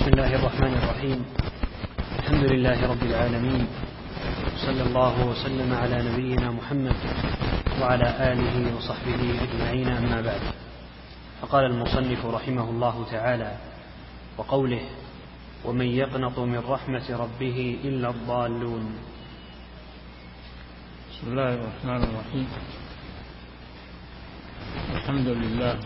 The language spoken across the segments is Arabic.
بسم الله الرحمن الرحيم. الحمد لله رب العالمين، صلى الله وسلم على نبينا محمد وعلى آله وصحبه أجمعين، أما بعد. فقال المصنف رحمه الله تعالى: وقوله: ومن يقنط من رحمة ربه إلا الضالون. بسم الله الرحمن الرحيم. الحمد لله،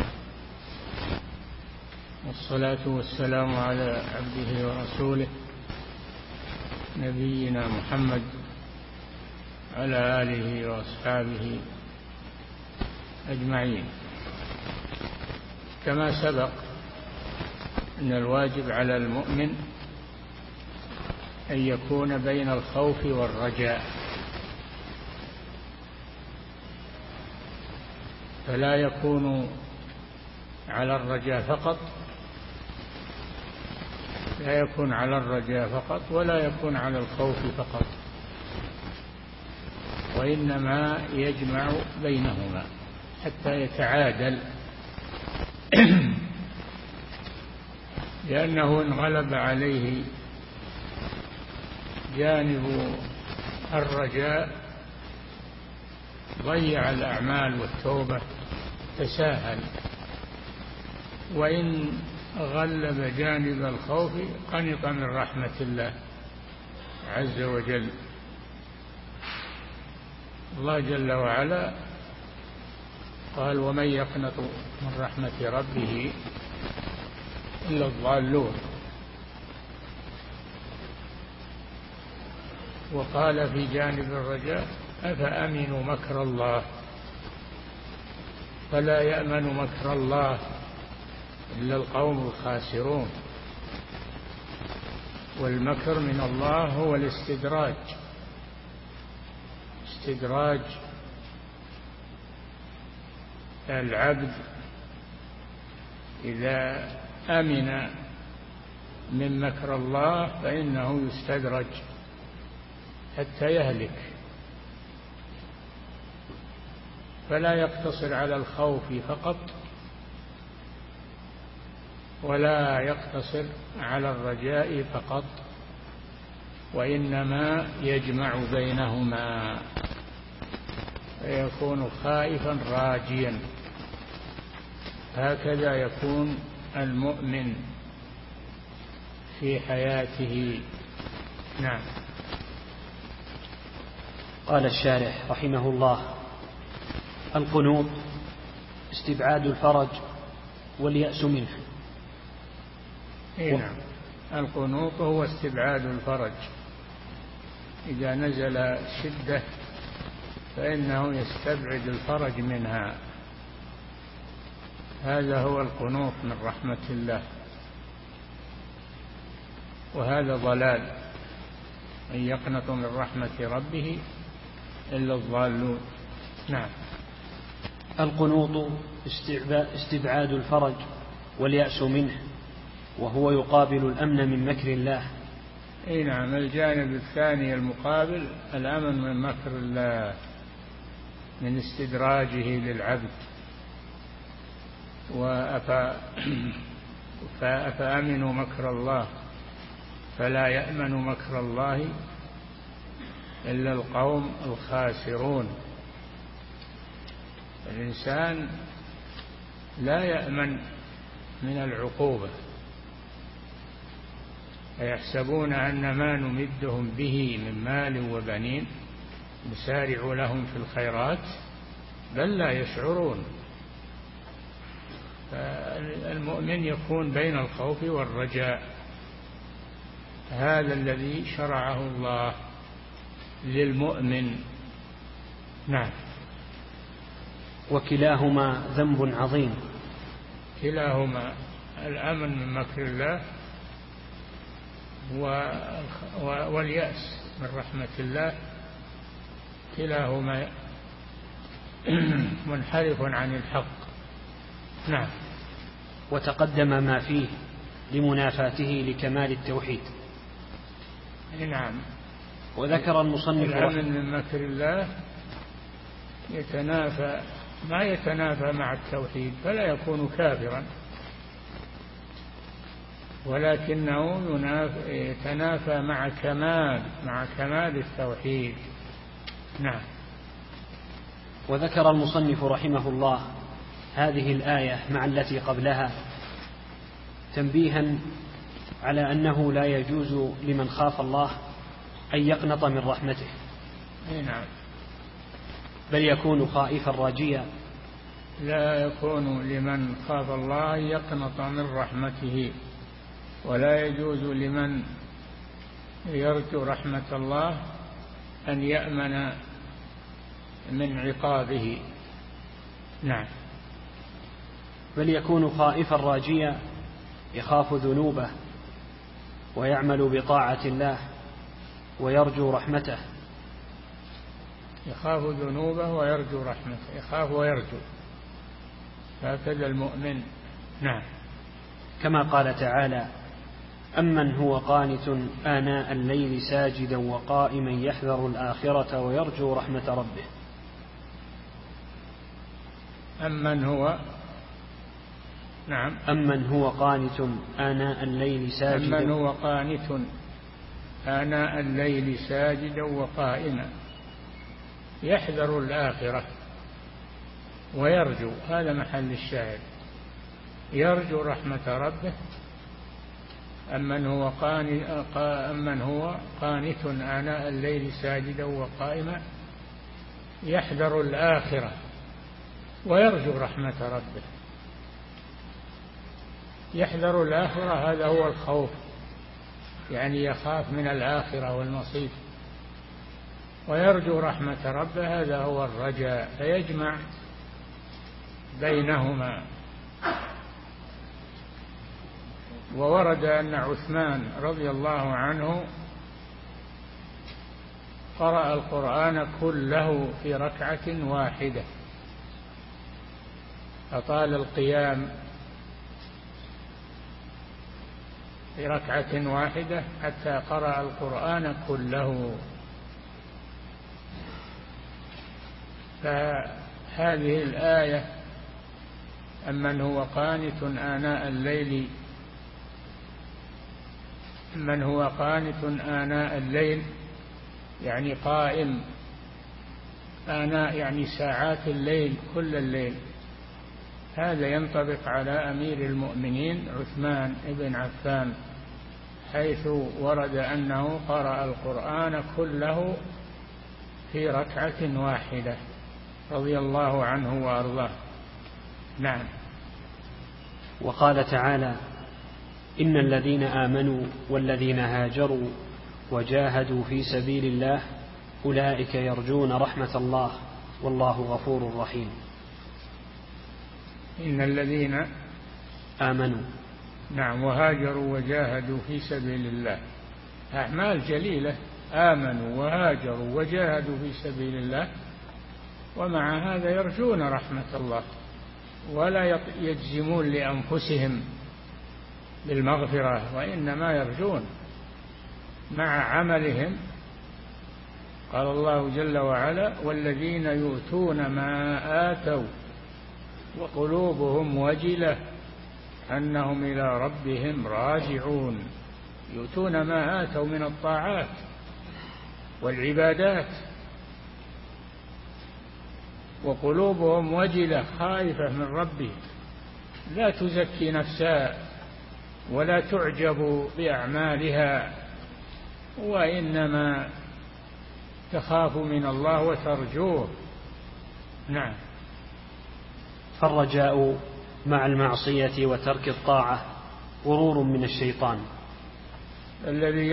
والصلاة والسلام على عبده ورسوله نبينا محمد على آله وأصحابه أجمعين. كما سبق أن الواجب على المؤمن أن يكون بين الخوف والرجاء، فلا يكون على الرجاء فقط ولا يكون على الخوف فقط، وإنما يجمع بينهما حتى يتعادل. لأنه إن غلب عليه جانب الرجاء ضيع الأعمال والتوبة، تساهل، وإن غلب جانب الخوف قنط من رحمة الله عز وجل. الله جل وعلا قال: ومن يقنط من رحمة ربه إلا الضالون. وقال في جانب الرجاء: أفأمنوا مكر الله فلا يأمن مكر الله إلا القوم الخاسرون. والمكر من الله هو استدراج العبد إذا أمن من مكر الله فإنه يستدرج حتى يهلك. فلا يقتصر على الخوف فقط ولا يقتصر على الرجاء فقط، وإنما يجمع بينهما، فيكون خائفا راجيا. هكذا يكون المؤمن في حياته. نعم. قال الشارح رحمه الله: القنوط استبعاد الفرج واليأس منه. نعم، القنوط هو استبعاد الفرج. إذا نزل شدة فإنه يستبعد الفرج منها. هذا هو القنوط من رحمة الله، وهذا ضلال. أن يقنط من رحمة ربه إلا الضالون. نعم. القنوط استبعاد الفرج واليأس منه، وهو يقابل الأمن من مكر الله. نعم، الجانب الثاني المقابل الأمن من مكر الله، من استدراجه للعبد. فأمنوا مكر الله فلا يأمن مكر الله إلا القوم الخاسرون. الإنسان لا يأمن من العقوبة، أيحسبون أن ما نمدهم به من مال وبنين نسارع لهم في الخيرات بل لا يشعرون. فالمؤمن يكون بين الخوف والرجاء، هذا الذي شرعه الله للمؤمن. نعم. وكلاهما ذنب عظيم. كلاهما، الأمن من مكر الله واليأس من رحمة الله، كلاهما منحرف عن الحق. نعم. وتقدم ما فيه لمنافاته لكمال التوحيد. نعم. وذكر المصنف الأمن من مكر الله ما يتنافى مع التوحيد، فلا يكون كافرا. ولكنه يتنافى مع كمال التوحيد. نعم. وذكر المصنف رحمه الله هذه الآية مع التي قبلها تنبيها على أنه لا يجوز لمن خاف الله أن يقنط من رحمته. نعم. بل يكون خائفا راجيا. لا يكون لمن خاف الله أن يقنط من رحمته، ولا يجوز لمن يرجو رحمة الله أن يأمن من عقابه. نعم. بل يكون خائفا راجيا يخاف ذنوبه ويعمل بطاعة الله ويرجو رحمته. يخاف ذنوبه ويرجو رحمته، يخاف ويرجو، هكذا المؤمن. نعم. كما قال تعالى: أمن هو قانت آناء الليل ساجدا وقائما يحذر الآخرة ويرجو رحمة ربه. أمن هو، نعم، أمن هو قانت آناء الليل ساجدا، أمن هو قانت آناء الليل ساجدا وقائما يحذر الآخرة ويرجو، هذا محل الشاهد، يرجو رحمة ربه. أمن هو قانت آناء الليل ساجدا وقائما يحذر الآخرة ويرجو رحمة ربه. يحذر الآخرة هذا هو الخوف، يعني يخاف من الآخرة والمصير، ويرجو رحمة ربه هذا هو الرجاء، فيجمع بينهما. وورد أن عثمان رضي الله عنه قرأ القرآن كله في ركعة واحدة، أطال القيام في ركعة واحدة حتى قرأ القرآن كله. فهذه الآية أمن هو قانت آناء الليل، من هو قانت آناء الليل يعني قائم، آناء يعني ساعات الليل، كل الليل. هذا ينطبق على أمير المؤمنين عثمان بن عفان، حيث ورد أنه قرأ القرآن كله في ركعة واحدة رضي الله عنه وأرضاه. نعم. وقال تعالى: إن الذين آمنوا والذين هاجروا وجاهدوا في سبيل الله أولئك يرجون رحمة الله والله غفور رحيم. إن الذين آمنوا، نعم، وهاجروا وجاهدوا في سبيل الله، أعمال جليلة، آمنوا وهاجروا وجاهدوا في سبيل الله، ومع هذا يرجون رحمة الله ولا يجزمون لأنفسهم بالمغفرة، وإنما يرجون مع عملهم. قال الله جل وعلا: والذين يؤتون ما آتوا وقلوبهم وجلة أنهم إلى ربهم راجعون. يؤتون ما آتوا من الطاعات والعبادات، وقلوبهم وجلة، خائفة من ربهم، لا تزكي نفسها ولا تعجب بأعمالها، وإنما تخاف من الله وترجوه. نعم. فالرجاء مع المعصية وترك الطاعة غرور من الشيطان. الذي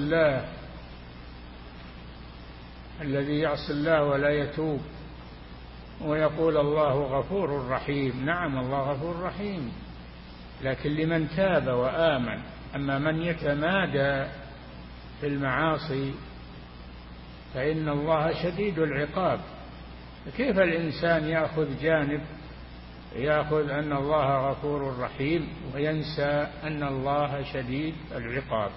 يعصي الله ولا يتوب ويقول الله غفور رحيم، نعم الله غفور رحيم، لكن لمن تاب وآمن. أما من يتمادى في المعاصي فإن الله شديد العقاب. كيف الإنسان يأخذ جانب، يأخذ أن الله غفور رحيم وينسى أن الله شديد العقاب؟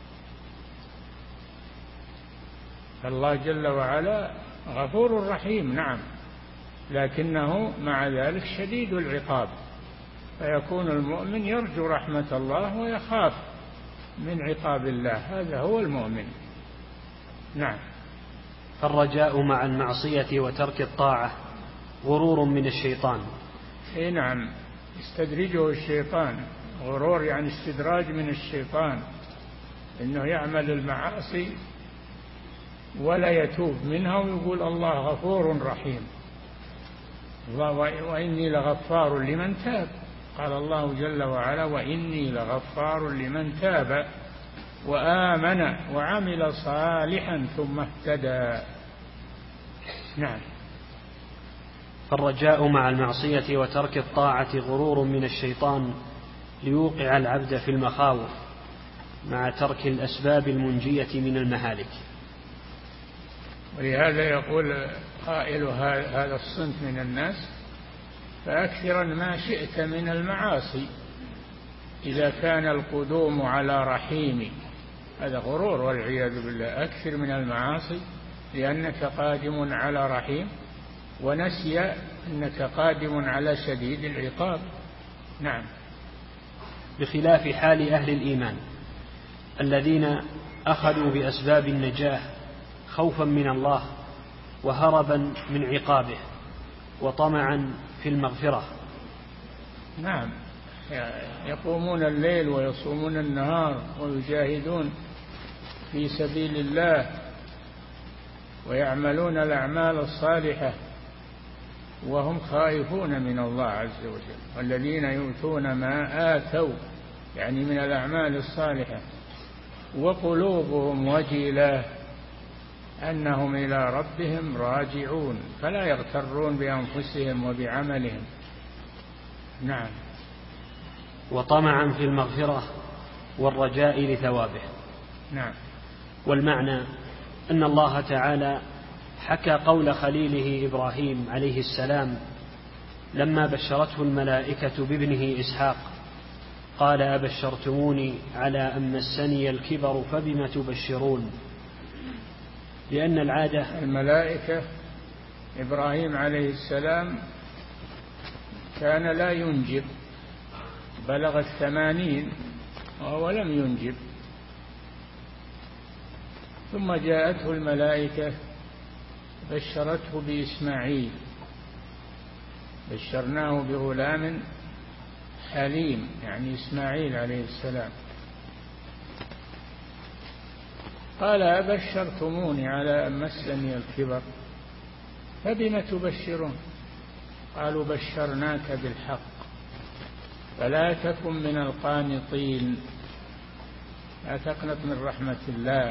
الله جل وعلا غفور رحيم، نعم، لكنه مع ذلك شديد العقاب، فيكون المؤمن يرجو رحمة الله ويخاف من عقاب الله. هذا هو المؤمن. نعم. الرجاء مع المعصية وترك الطاعة غرور من الشيطان. اي نعم، يستدرجه الشيطان. غرور يعني استدراج من الشيطان، انه يعمل المعاصي ولا يتوب منها ويقول الله غفور رحيم. وإني لغفار لمن تاب. قال الله جل وعلا: وإني لغفار لمن تاب وآمن وعمل صالحا ثم اهتدى. نعم. فالرجاء مع المعصية وترك الطاعة غرور من الشيطان ليوقع العبد في المخاوف مع ترك الأسباب المنجية من المهالك. ولهذا يقول قائل هذا الصنف من الناس: فأكثرا ما شئت من المعاصي إذا كان القدوم على رحيم. هذا غرور والعياذ بالله. أكثر من المعاصي لأنك قادم على رحيم، ونسي أنك قادم على شديد العقاب. نعم. بخلاف حال أهل الإيمان الذين أخذوا بأسباب النجاة خوفا من الله وهربا من عقابه وطمعا في المغفرة. نعم، يقومون الليل ويصومون النهار ويجاهدون في سبيل الله ويعملون الأعمال الصالحة وهم خائفون من الله عز وجل. والذين يؤتون ما آتوا يعني من الأعمال الصالحة وقلوبهم وجلة أنهم إلى ربهم راجعون، فلا يغترون بأنفسهم وبعملهم. نعم. وطمعا في المغفرة والرجاء لثوابه. نعم. والمعنى أن الله تعالى حكى قول خليله إبراهيم عليه السلام لما بشرته الملائكة بابنه إسحاق قال: أبشرتموني على أن مسني الكبر فبم تبشرون. لأن العادة الملائكة إبراهيم عليه السلام كان لا ينجب، بلغ 80 وهو لم ينجب، ثم جاءته الملائكة بشرته بإسماعيل، بشرناه بغلام حليم يعني إسماعيل عليه السلام. قال: أبشرتموني على أن مسني الكبر فبم تبشرون؟ قالوا: بشرناك بالحق فلا تكن من القانطين، لا تقنط من رحمة الله.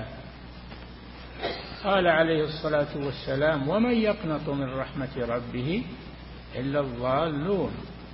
قال عليه الصلاة والسلام: ومن يقنط من رحمة ربه إلا الضالون.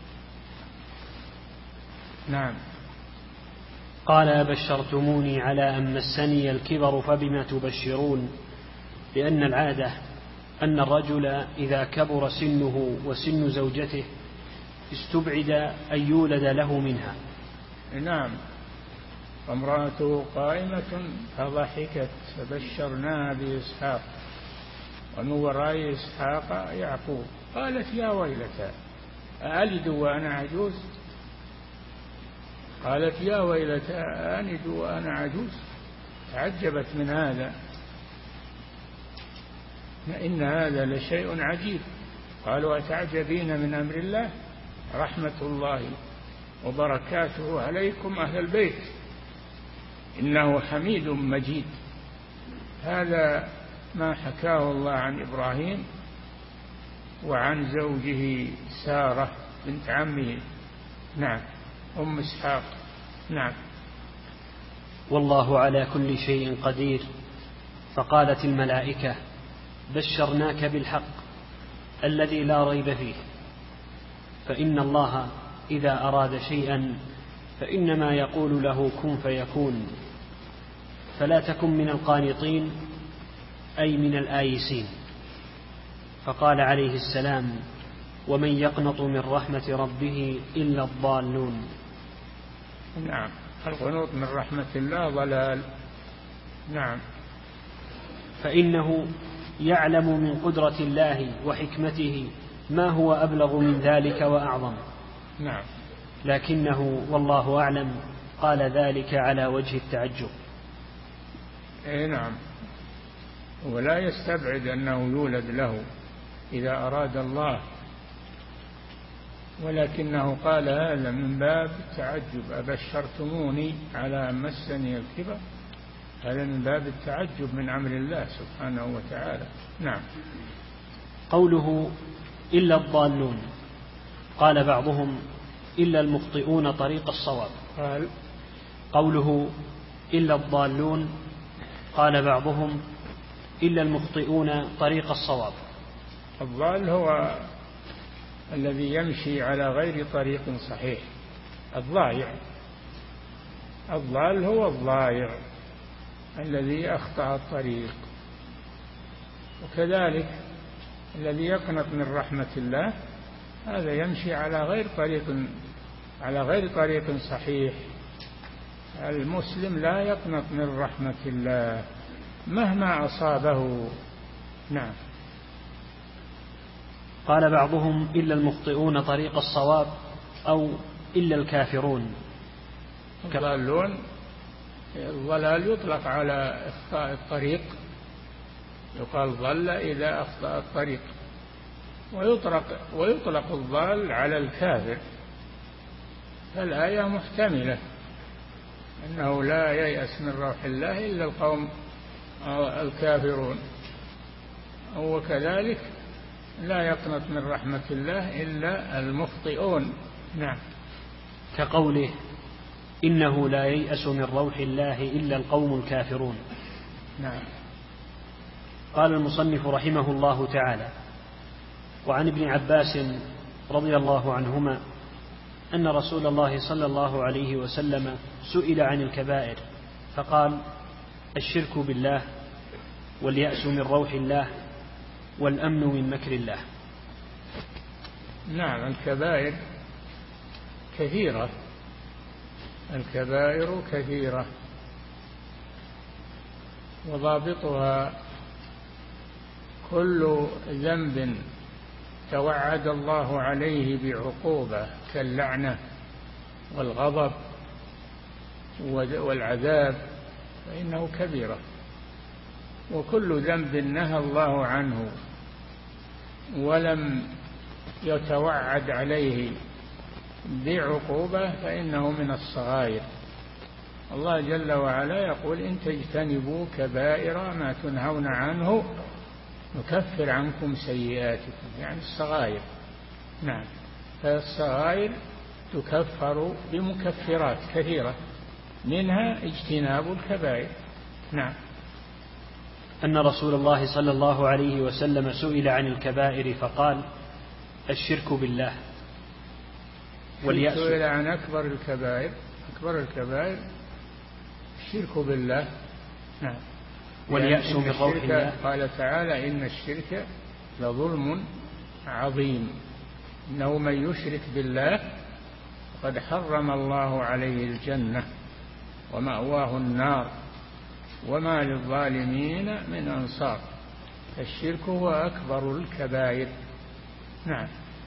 نعم. قال: أبشرتموني على أن مسني الكبر فبم تبشرون؟ لأن العادة أن الرجل إذا كبر سنه وسن زوجته استبعد أن يولد له منها. نعم. فامرأته قائمة فضحكت فبشرناها بإسحاق ومن وراء إسحاق يعقوب. قالت: يا ويلتى أألد وأنا عجوز؟ قالت: يا ويلتى أألد وأنا عجوز؟ تعجبت من هذا، إن هذا لشيء عجيب. قالوا: أتعجبين من أمر الله؟ رحمة الله وبركاته عليكم أهل البيت إنه حميد مجيد. هذا ما حكاه الله عن إبراهيم وعن زوجه سارة بنت عمه. نعم. أم إسحاق. نعم. والله على كل شيء قدير. فقالت الملائكة: بشرناك بالحق الذي لا ريب فيه، فإن الله إذا أراد شيئا فإنما يقول له كن فيكون، فلا تكن من القانطين أي من الآيسين. فقال عليه السلام: ومن يقنط من رحمة ربه إلا الضالون. نعم. القنوط من رحمة الله ضلال. نعم. فإنه يعلم من قدرة الله وحكمته ما هو أبلغ من ذلك وأعظم. نعم. لكنه والله أعلم قال ذلك على وجه التعجب. أي نعم، ولا يستبعد أنه يولد له إذا أراد الله، ولكنه قال هذا من باب التعجب، أبشرتموني على أن مسني الكبر، هذا من باب التعجب من أمر الله سبحانه وتعالى. نعم. قوله إلا الضالون، قال بعضهم إلا المخطئون طريق الصواب. قوله إلا الضالون، قال بعضهم إلا المخطئون طريق الصواب. الضال هو الذي يمشي على غير طريق صحيح، الضائع. الضال هو الضائع الذي أخطأ الطريق. وكذلك الذي يقنط من رحمة الله هذا يمشي على غير طريق صحيح. المسلم لا يقنط من رحمة الله مهما أصابه. نعم. قال بعضهم إلا المخطئون طريق الصواب أو إلا الكافرون. الضلال يطلق على إخطاء الطريق، يقال ضل إذا أخطأ الطريق، ويطلق الضال على الكافر. فالآية محتملة أنه لا ييأس من روح الله إلا القوم الكافرون، وكذلك لا يقنط من رحمة الله إلا المخطئون. نعم. كقوله إنه لا ييأس من روح الله إلا القوم الكافرون. نعم. قال المصنف رحمه الله تعالى: وعن ابن عباس رضي الله عنهما أن رسول الله صلى الله عليه وسلم سئل عن الكبائر فقال: الشرك بالله، واليأس من روح الله، والأمن من مكر الله. نعم. الكبائر كثيرة، الكبائر كثيرة، وضابطها كل ذنب توعد الله عليه بعقوبة كاللعنة والغضب والعذاب فإنه كبيرة، وكل ذنب نهى الله عنه ولم يتوعد عليه بعقوبة فإنه من الصغائر. الله جل وعلا يقول: إن تجتنبوا كبائر ما تنهون عنه نكفر عنكم سيئاتكم، يعني الصغائر. نعم. فالصغائر تكفر بمكفرات كثيرة، منها اجتناب الكبائر. نعم. أن رسول الله صلى الله عليه وسلم سئل عن الكبائر فقال: الشرك بالله، واليأس. سئل عن أكبر الكبائر، أكبر الكبائر الشرك بالله. نعم. واليأس من روح الله. قال تعالى: إن الشرك لظلم عظيم، إنه من يشرك بالله قد حرم الله عليه الجنة ومأواه النار وما للظالمين من أنصار. الشرك هو أكبر الكبائر. نعم.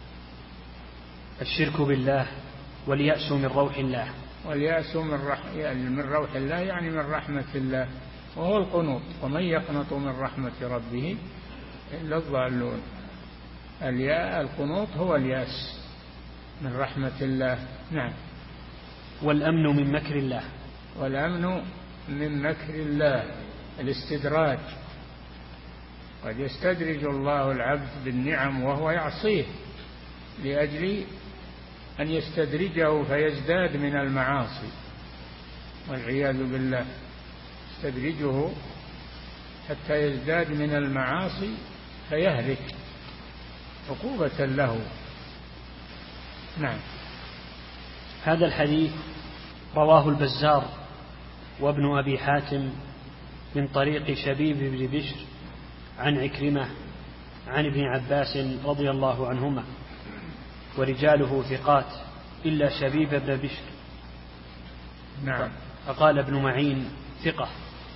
الشرك بالله، واليأس من روح الله. واليأس من روح الله يعني من رحمة الله، وهو القنوط. ومن يقنط من رحمة ربه إلا الضالون. القنوط هو اليأس من رحمة الله. نعم. والأمن من مكر الله. والأمن من مكر الله الاستدراج، قد يستدرج الله العبد بالنعم وهو يعصيه لأجل أن يستدرجه فيزداد من المعاصي والعياذ بالله، يستدرجه حتى يزداد من المعاصي فيهلك عقوبة له. نعم. هذا الحديث رواه البزار وابن أبي حاتم من طريق شبيب بن بشر عن عكرمة عن ابن عباس رضي الله عنهما، ورجاله ثقات إلا شبيب بن بشر. نعم. فقال ابن معين ثقة،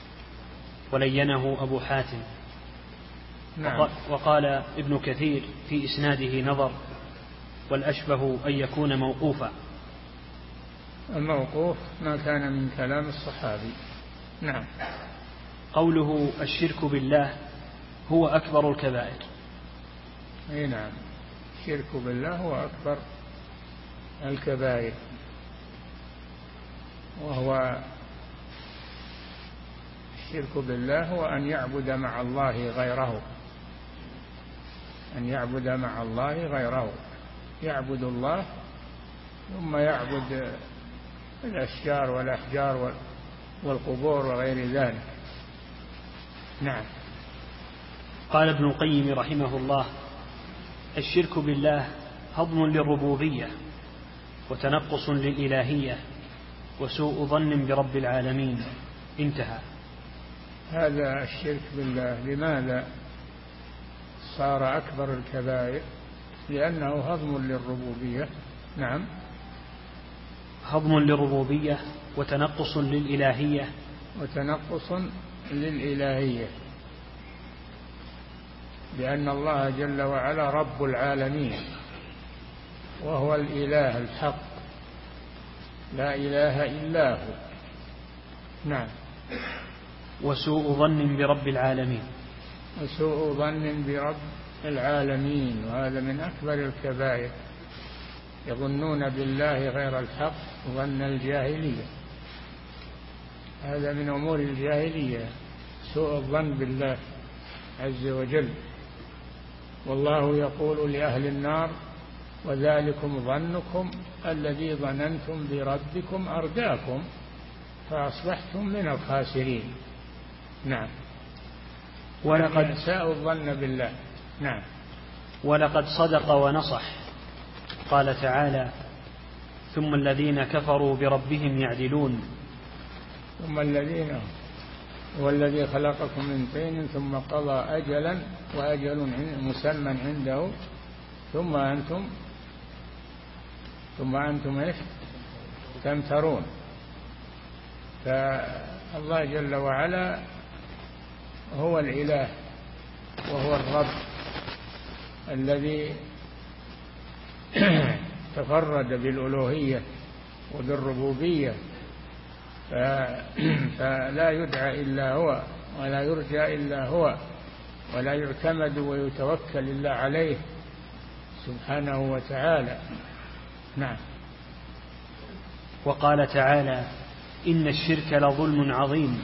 ولينه أبو حاتم. نعم. وقال ابن كثير في إسناده نظر، والأشبه أن يكون موقوفا. الموقوف ما كان من كلام الصحابي. نعم. قوله الشرك بالله هو أكبر الكبائر. أي نعم، الشرك بالله هو أكبر الكبائر، وهو الشرك بالله هو أن يعبد مع الله غيره، أن يعبد مع الله غيره، يعبد الله ثم يعبد الأشجار والأحجار والقبور وغير ذلك. نعم. قال ابن القيم رحمه الله: الشرك بالله هضم للربوبية وتنقص للإلهية وسوء ظن برب العالمين. انتهى. هذا الشرك بالله لماذا صار أكبر الكبائر؟ لأنه هضم للربوبية. نعم. هضم للربوبية وتنقص للإلهية. وتنقص للإلهية، لأن الله جل وعلا رب العالمين وهو الإله الحق لا إله إلا هو. نعم. وسوء ظن برب العالمين. وسوء ظن برب العالمين، وهذا من أكبر الكبائر. يظنون بالله غير الحق ظن الجاهلية، هذا من أمور الجاهلية، سوء الظن بالله عز وجل. والله يقول لأهل النار: وذلكم ظنكم الذي ظننتم بربكم أرداكم فأصبحتم من الخاسرين. نعم. ولقد ساءوا الظن بالله. نعم. ولقد صدق ونصح. قال تعالى: ثم الذين كفروا بربهم يعدلون. ثم الذين هو الذي خلقكم من طين ثم قضى أجلا وأجل مسمى عنده ثم أنتم إيش تمترون. فالله جل وعلا هو الإله وهو الرب الذي تفرد بالألوهية وبالربوبية، فلا يدعى إلا هو ولا يرجى إلا هو ولا يعتمد ويتوكل إلا عليه سبحانه وتعالى. نعم. وقال تعالى: إن الشرك لظلم عظيم.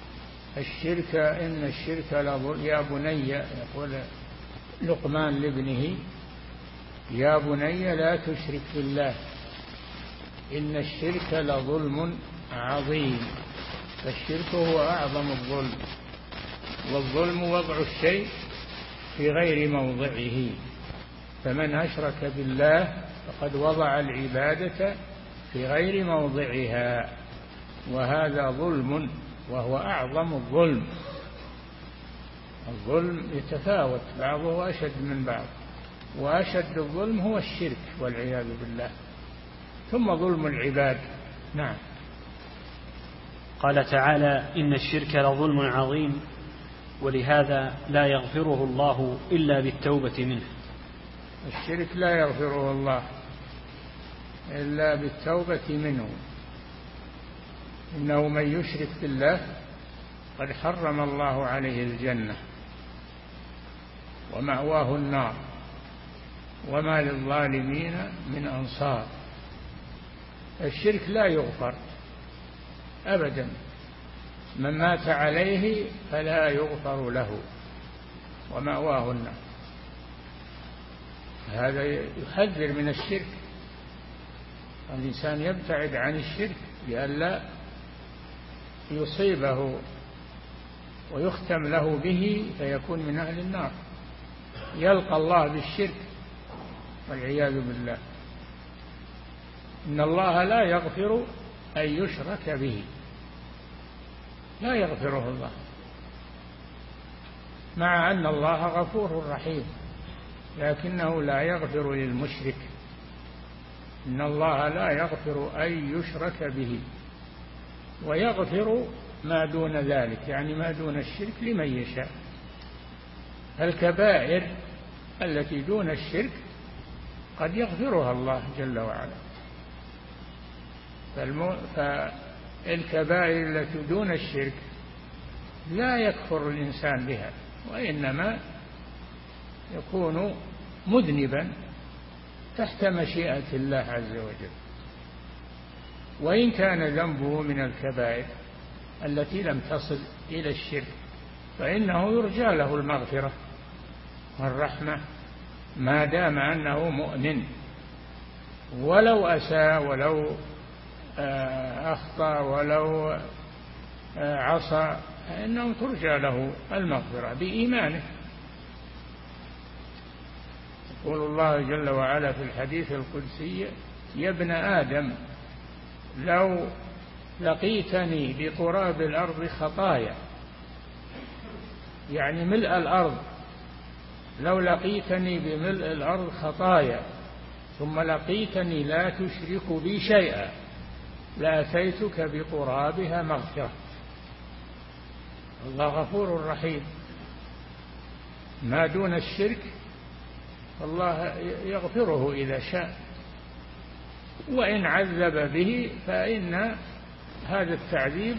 إن الشرك لظلم. يا بني، يقول لقمان لابنه: يا بني لا تشرك بالله إن الشرك لظلم عظيم. فالشرك هو أعظم الظلم، والظلم وضع الشيء في غير موضعه، فمن أشرك بالله فقد وضع العبادة في غير موضعها، وهذا ظلم وهو أعظم الظلم. الظلم يتفاوت، بعضه أشد من بعض، وأشد الظلم هو الشرك والعياذ بالله، ثم ظلم العباد. نعم. قال تعالى: إن الشرك لظلم عظيم، ولهذا لا يغفره الله إلا بالتوبة منه. الشرك لا يغفره الله إلا بالتوبة منه. إنه من يشرك بالله قد حرم الله عليه الجنة ومأواه النار وما للظالمين من أنصار. الشرك لا يغفر أبدا، من مات عليه فلا يغفر له ومأواه النار. هذا يحذر من الشرك، الإنسان يبتعد عن الشرك لئلا يصيبه ويختم له به فيكون من أهل النار، يلقى الله بالشرك والعياذ بالله. إن الله لا يغفر أن يشرك به، لا يغفره الله، مع أن الله غفور رحيم، لكنه لا يغفر للمشرك. إن الله لا يغفر أن يشرك به، ويغفر ما دون ذلك، يعني ما دون الشرك لمن يشاء. الكبائر التي دون الشرك قد يغفرها الله جل وعلا. فالكبائر التي دون الشرك لا يكفر الإنسان بها، وإنما يكون مذنبا تحت مشيئة الله عز وجل، وإن كان ذنبه من الكبائر التي لم تصل إلى الشرك فإنه يرجى له المغفرة والرحمة ما دام أنه مؤمن، ولو أساء ولو أخطأ ولو عصى فإنه ترجى له المغفرة بإيمانه. يقول الله جل وعلا في الحديث القدسي: يا ابن آدم لو لقيتني بقراب الأرض خطايا، يعني ملء الأرض، لو لقيتني بملء الأرض خطايا ثم لقيتني لا تشرك بي شيئا لأتيتك بقرابها مغفرة. الله غفور رحيم، ما دون الشرك الله يغفره إذا شاء، وإن عذب به فإن هذا التعذيب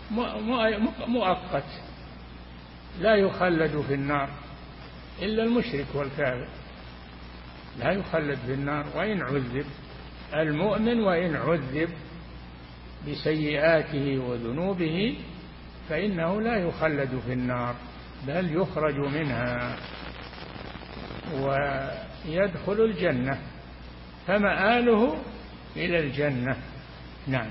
مؤقت، لا يخلد في النار إلا المشرك والكافر، لا يخلد في النار وإن عذب. المؤمن وإن عذب بسيئاته وذنوبه فإنه لا يخلد في النار، بل يخرج منها ويدخل الجنة، فمآله إلى الجنة. نعم.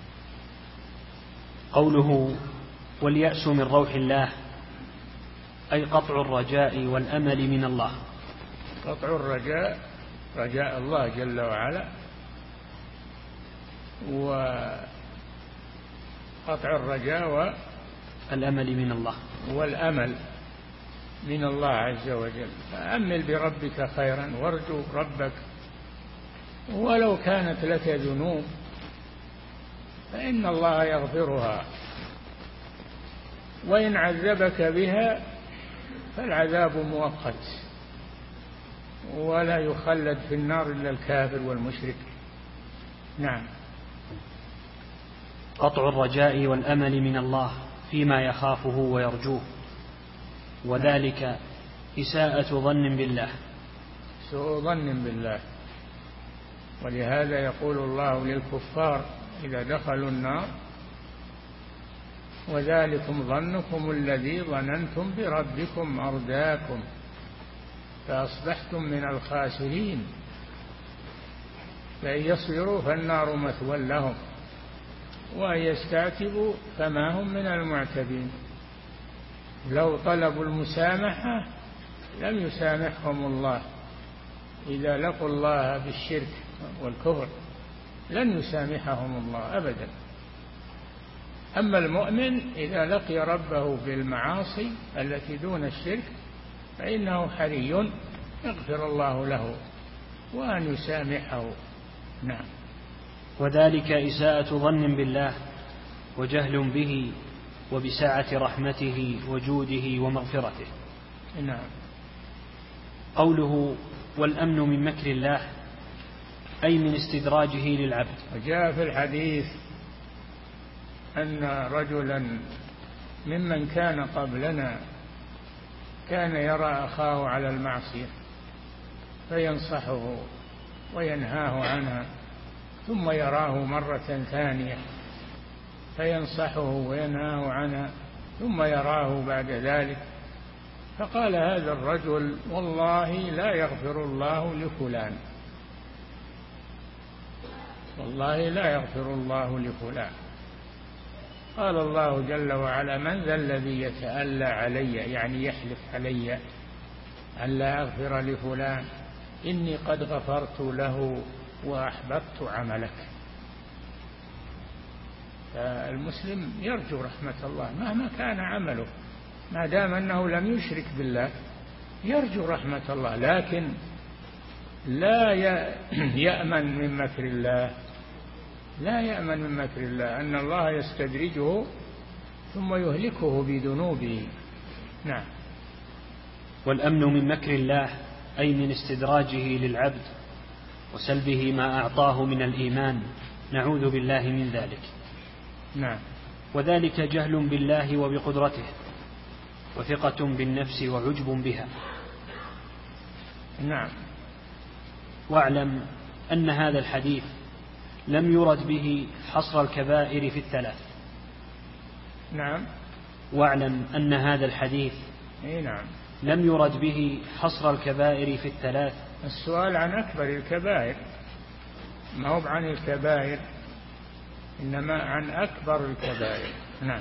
قوله: واليأس من روح الله، أي قطع الرجاء والأمل من الله. قطع الرجاء، رجاء الله جل وعلا، وقطع الرجاء والأمل من الله، والأمل من الله عز وجل. فأمل بربك خيرا وارجو ربك، ولو كانت لك ذنوب فإن الله يغفرها، وإن عذبك بها فالعذاب مؤقت، ولا يخلد في النار إلا الكافر والمشرك. نعم. قطع الرجاء والأمل من الله فيما يخافه ويرجوه، وذلك إساءة ظن بالله، سوء ظن بالله. ولهذا يقول الله للكفار إذا دخلوا النار: وذلكم ظنكم الذي ظننتم بربكم أرداكم فأصبحتم من الخاسرين، فإن يصبروا فالنار مثوى لهم وإن يستعتبوا فما هم من المعتبين. لو طلبوا المسامحة لم يسامحهم الله، إذا لقوا الله بالشرك والكفر لن يسامحهم الله أبدا. أما المؤمن إذا لقي ربه بالمعاصي التي دون الشرك فإنه حري يغفر الله له وأن يسامحه. نعم. وذلك إساءة ظن بالله وجهل به وبسعة رحمته وجوده ومغفرته. نعم. قوله: والأمن من مكر الله، أي من استدراجه للعبد. وجاء في الحديث أن رجلا ممن كان قبلنا كان يرى أخاه على المعصية فينصحه وينهاه عنها، ثم يراه مرة ثانية فينصحه وينهاه عنها، ثم يراه بعد ذلك، فقال هذا الرجل: والله لا يغفر الله لفلان، والله لا يغفر الله لفلان. قال الله جل وعلا: من ذا الذي يتألى علي، يعني يحلف علي أن لا أغفر لفلان، إني قد غفرت له وأحبطت عملك. فالمسلم يرجو رحمة الله مهما كان عمله، ما دام أنه لم يشرك بالله يرجو رحمة الله، لكن لا يأمن من مكر الله، لا يأمن من مكر الله، أن الله يستدرجه ثم يهلكه بذنوبه. نعم. والأمن من مكر الله أي من استدراجه للعبد وسلبه ما أعطاه من الإيمان نعوذ بالله من ذلك. نعم. وذلك جهل بالله وبقدرته، وثقة بالنفس وعجب بها. نعم. واعلم أن هذا الحديث لم يرد به حصر الكبائر في الثلاث. نعم. واعلم أن هذا الحديث نعم لم يرد به حصر الكبائر في الثلاث. السؤال عن أكبر الكبائر، ما هو عن الكبائر، إنما عن أكبر الكبائر. نعم.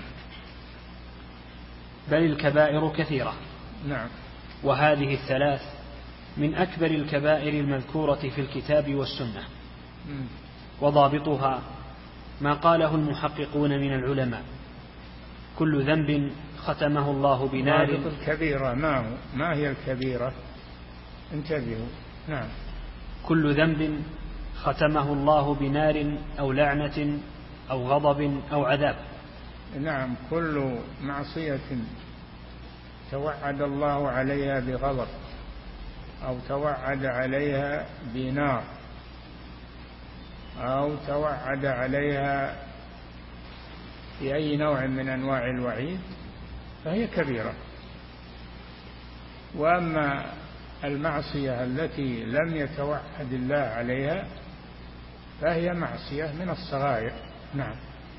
بل الكبائر كثيرة. نعم. وهذه الثلاث من أكبر الكبائر المذكورة في الكتاب والسنة. وضابطها ما قاله المحققون من العلماء: كل ذنب ختمه الله بنار. ضابط الكبيرة ما هي الكبيرة؟ انتبهوا. نعم. كل ذنب ختمه الله بنار أو لعنة أو غضب أو عذاب. نعم. كل معصية توعد الله عليها بغضب أو توعد عليها بنار أو توعد عليها بأي نوع من أنواع الوعيد فهي كبيرة. وأما المعصية التي لم يتوعد الله عليها فهي معصية من الصغائر. نعم.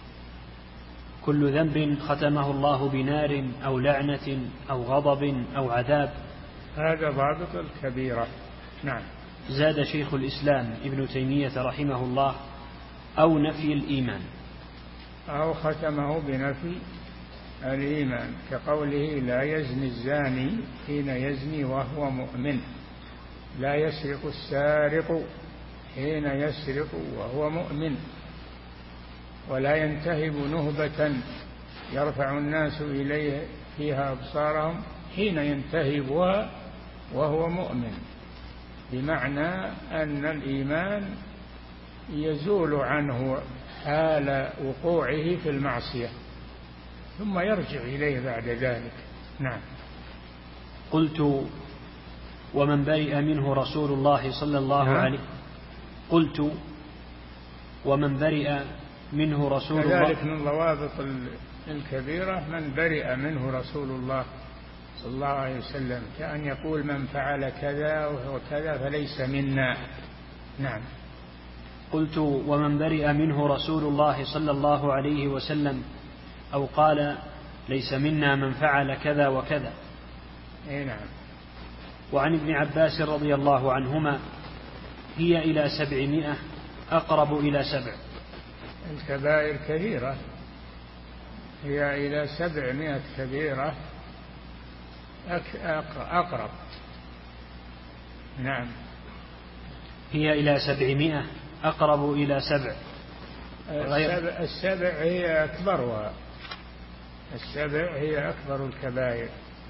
كل ذنب ختمه الله بنار أو لعنة أو غضب أو عذاب. هذا ضابط الكبيرة. نعم. زاد شيخ الإسلام ابن تيمية رحمه الله: أو نفي الإيمان. أو ختمه بنفي الإيمان، كقوله: لا يزني الزاني حين يزني وهو مؤمن، لا يسرق السارق حين يسرق وهو مؤمن، ولا ينتهب نهبة يرفع الناس إليه فيها أبصارهم حين ينتهبها وهو مؤمن. بمعنى أن الإيمان يزول عنه حال وقوعه في المعصية ثم يرجع إليه بعد ذلك. نعم. قلت: ومن برئ منه رسول الله صلى الله عليه. قلت: ومن برئ منه رسول الله. كذلك من ضوابط الكبيرة من برئ منه رسول الله صلى الله عليه وسلم، كأن يقول: من فعل كذا وكذا فليس منا. نعم. قلت: ومن برئ منه رسول الله صلى الله عليه وسلم أو قال: ليس منا من فعل كذا وكذا. نعم. وعن ابن عباس رضي الله عنهما: هي إلى 700 أقرب إلى 7. الكبائر كثيرة، هي إلى 700 كبيرة أقرب. نعم. هي إلى 700 أقرب إلى 7. 7 هي أكبرها. 7 هي أكبر الكبائر،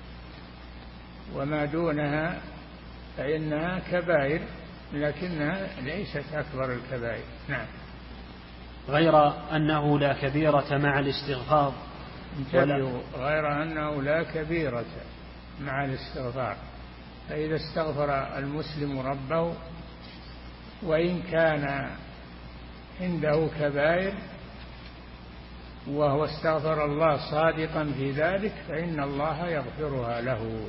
وما دونها فإنها كبائر لكنها ليست أكبر الكبائر. نعم. غير أنه لا كبيرة مع الاستغفار. غير أنه لا كبيرة مع الاستغفار. فإذا استغفر المسلم ربه وإن كان عنده كبائر وهو استغفر الله صادقا في ذلك فإن الله يغفرها له.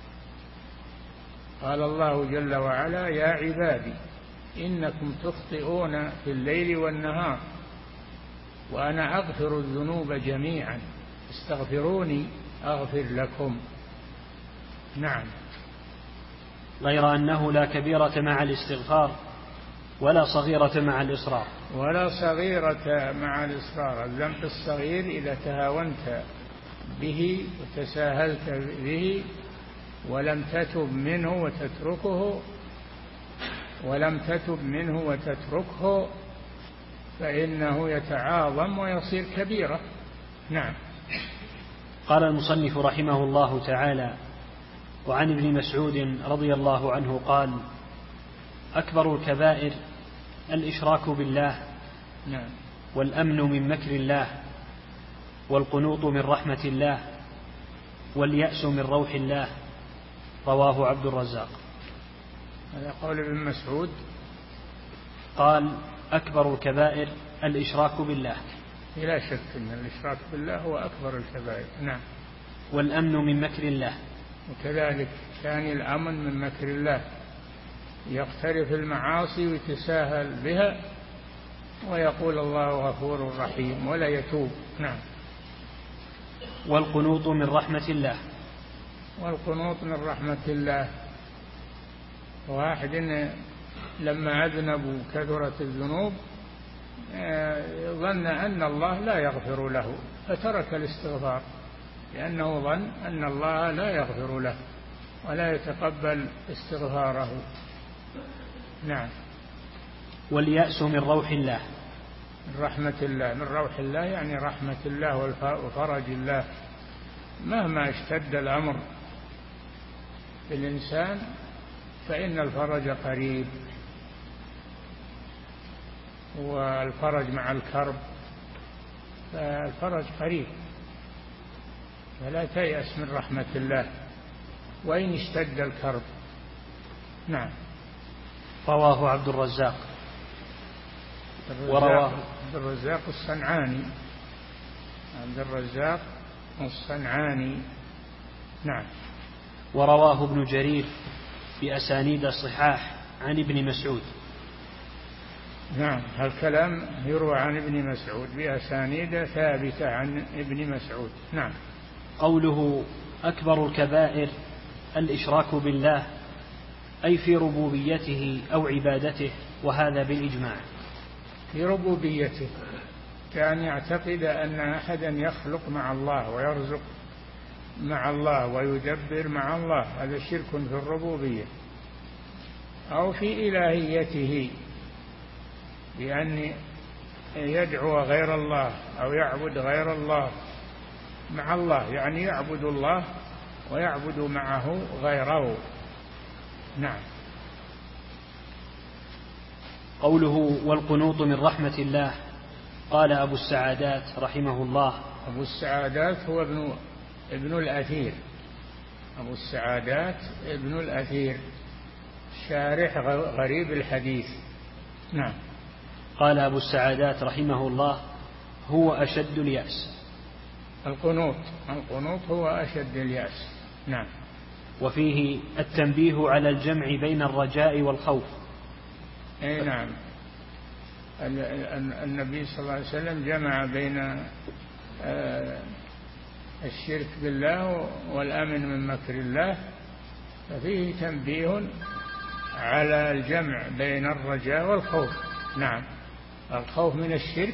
قال الله جل وعلا: يا عبادي إنكم تخطئون في الليل والنهار وأنا أغفر الذنوب جميعا استغفروني أغفر لكم. نعم. غير أنه لا كبيرة مع الاستغفار ولا صغيرة مع الإصرار. ولا صغيرة مع الإصرار. الذنب الصغير إذا تهاونت به وتساهلت به ولم تتب منه وتتركه فإنه يتعاظم ويصير كبيرة. نعم. قال المصنف رحمه الله تعالى: وعن ابن مسعود رضي الله عنه قال: أكبر الكبائر الإشراك بالله. نعم. والأمن من مكر الله، والقنوط من رحمة الله، واليأس من روح الله. رواه عبد الرزاق. هذا قول ابن مسعود. قال: أكبر الكبائر الإشراك بالله. لا شك أن الإشراك بالله هو أكبر الكبائر. نعم. والأمن من مكر الله. وكذلك ثاني الأمن من مكر الله، يقترف المعاصي ويتساهل بها ويقول الله غفور رحيم ولا يتوب. نعم. والقنوط من رحمة الله. والقنوط من رحمة الله، واحد لما أذنب كثرت الذنوب ظن أن الله لا يغفر له فترك الاستغفار، لأنه ظن أن الله لا يغفر له ولا يتقبل استغفاره. نعم. واليأس من روح الله. من رحمة الله. من روح الله يعني رحمة الله وفرج الله. مهما اشتد الأمر بالإنسان فإن الفرج قريب، والفرج مع الكرب، فالفرج قريب، فلا تيأس من رحمة الله وإن اشتد الكرب. نعم. رواه عبد الرزاق. عبد الرزاق الصنعاني. عبد الرزاق الصنعاني. نعم. ورواه ابن جرير بأسانيد الصحاح عن ابن مسعود. نعم. هالكلام يروى عن ابن مسعود بأسانيد ثابتة عن ابن مسعود. نعم. قوله أكبر الكبائر الإشراك بالله، أي في ربوبيته أو عبادته، وهذا بالإجماع. في ربوبيته، كان يعتقد أن أحدا يخلق مع الله ويرزق مع الله ويدبر مع الله، هذا شرك في الربوبية. أو في إلهيته، بأن يدعو غير الله أو يعبد غير الله مع الله، يعني يعبد الله ويعبد معه غيره. نعم. قوله والقنوط من رحمة الله، قال أبو السعادات رحمه الله. أبو السعادات هو ابن الأثير. أبو السعادات ابن الأثير شارح غريب الحديث. نعم. قال أبو السعادات رحمه الله هو أشد اليأس. القنوط هو أشد اليأس. نعم. وفيه التنبيه على الجمع بين الرجاء والخوف. أي نعم. النبي صلى الله عليه وسلم جمع بين الشرك بالله والأمن من مكر الله، ففيه تنبيه على الجمع بين الرجاء والخوف. نعم. الخوف من الشرك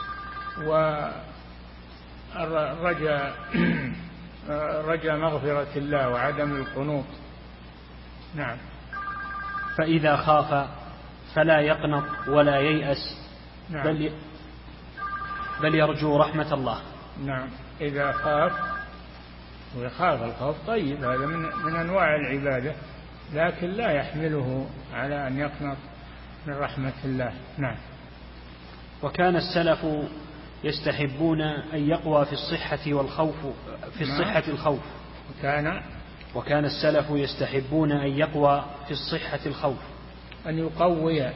والرجاء رجاء مغفرة الله وعدم القنوط. نعم. فإذا خاف فلا يقنط ولا ييأس. نعم. بل يرجو رحمة الله. نعم. إذا خاف، ويخاف الخوف طيب، هذا من أنواع العبادة، لكن لا يحمله على أن يقنط من رحمة الله. نعم. وكان السلف يستحبون أن يقوى في الصحة والخوف في الصحة الخوف. وكان السلف يستحبون أن يقوى في الصحة الخوف، أن يقوي.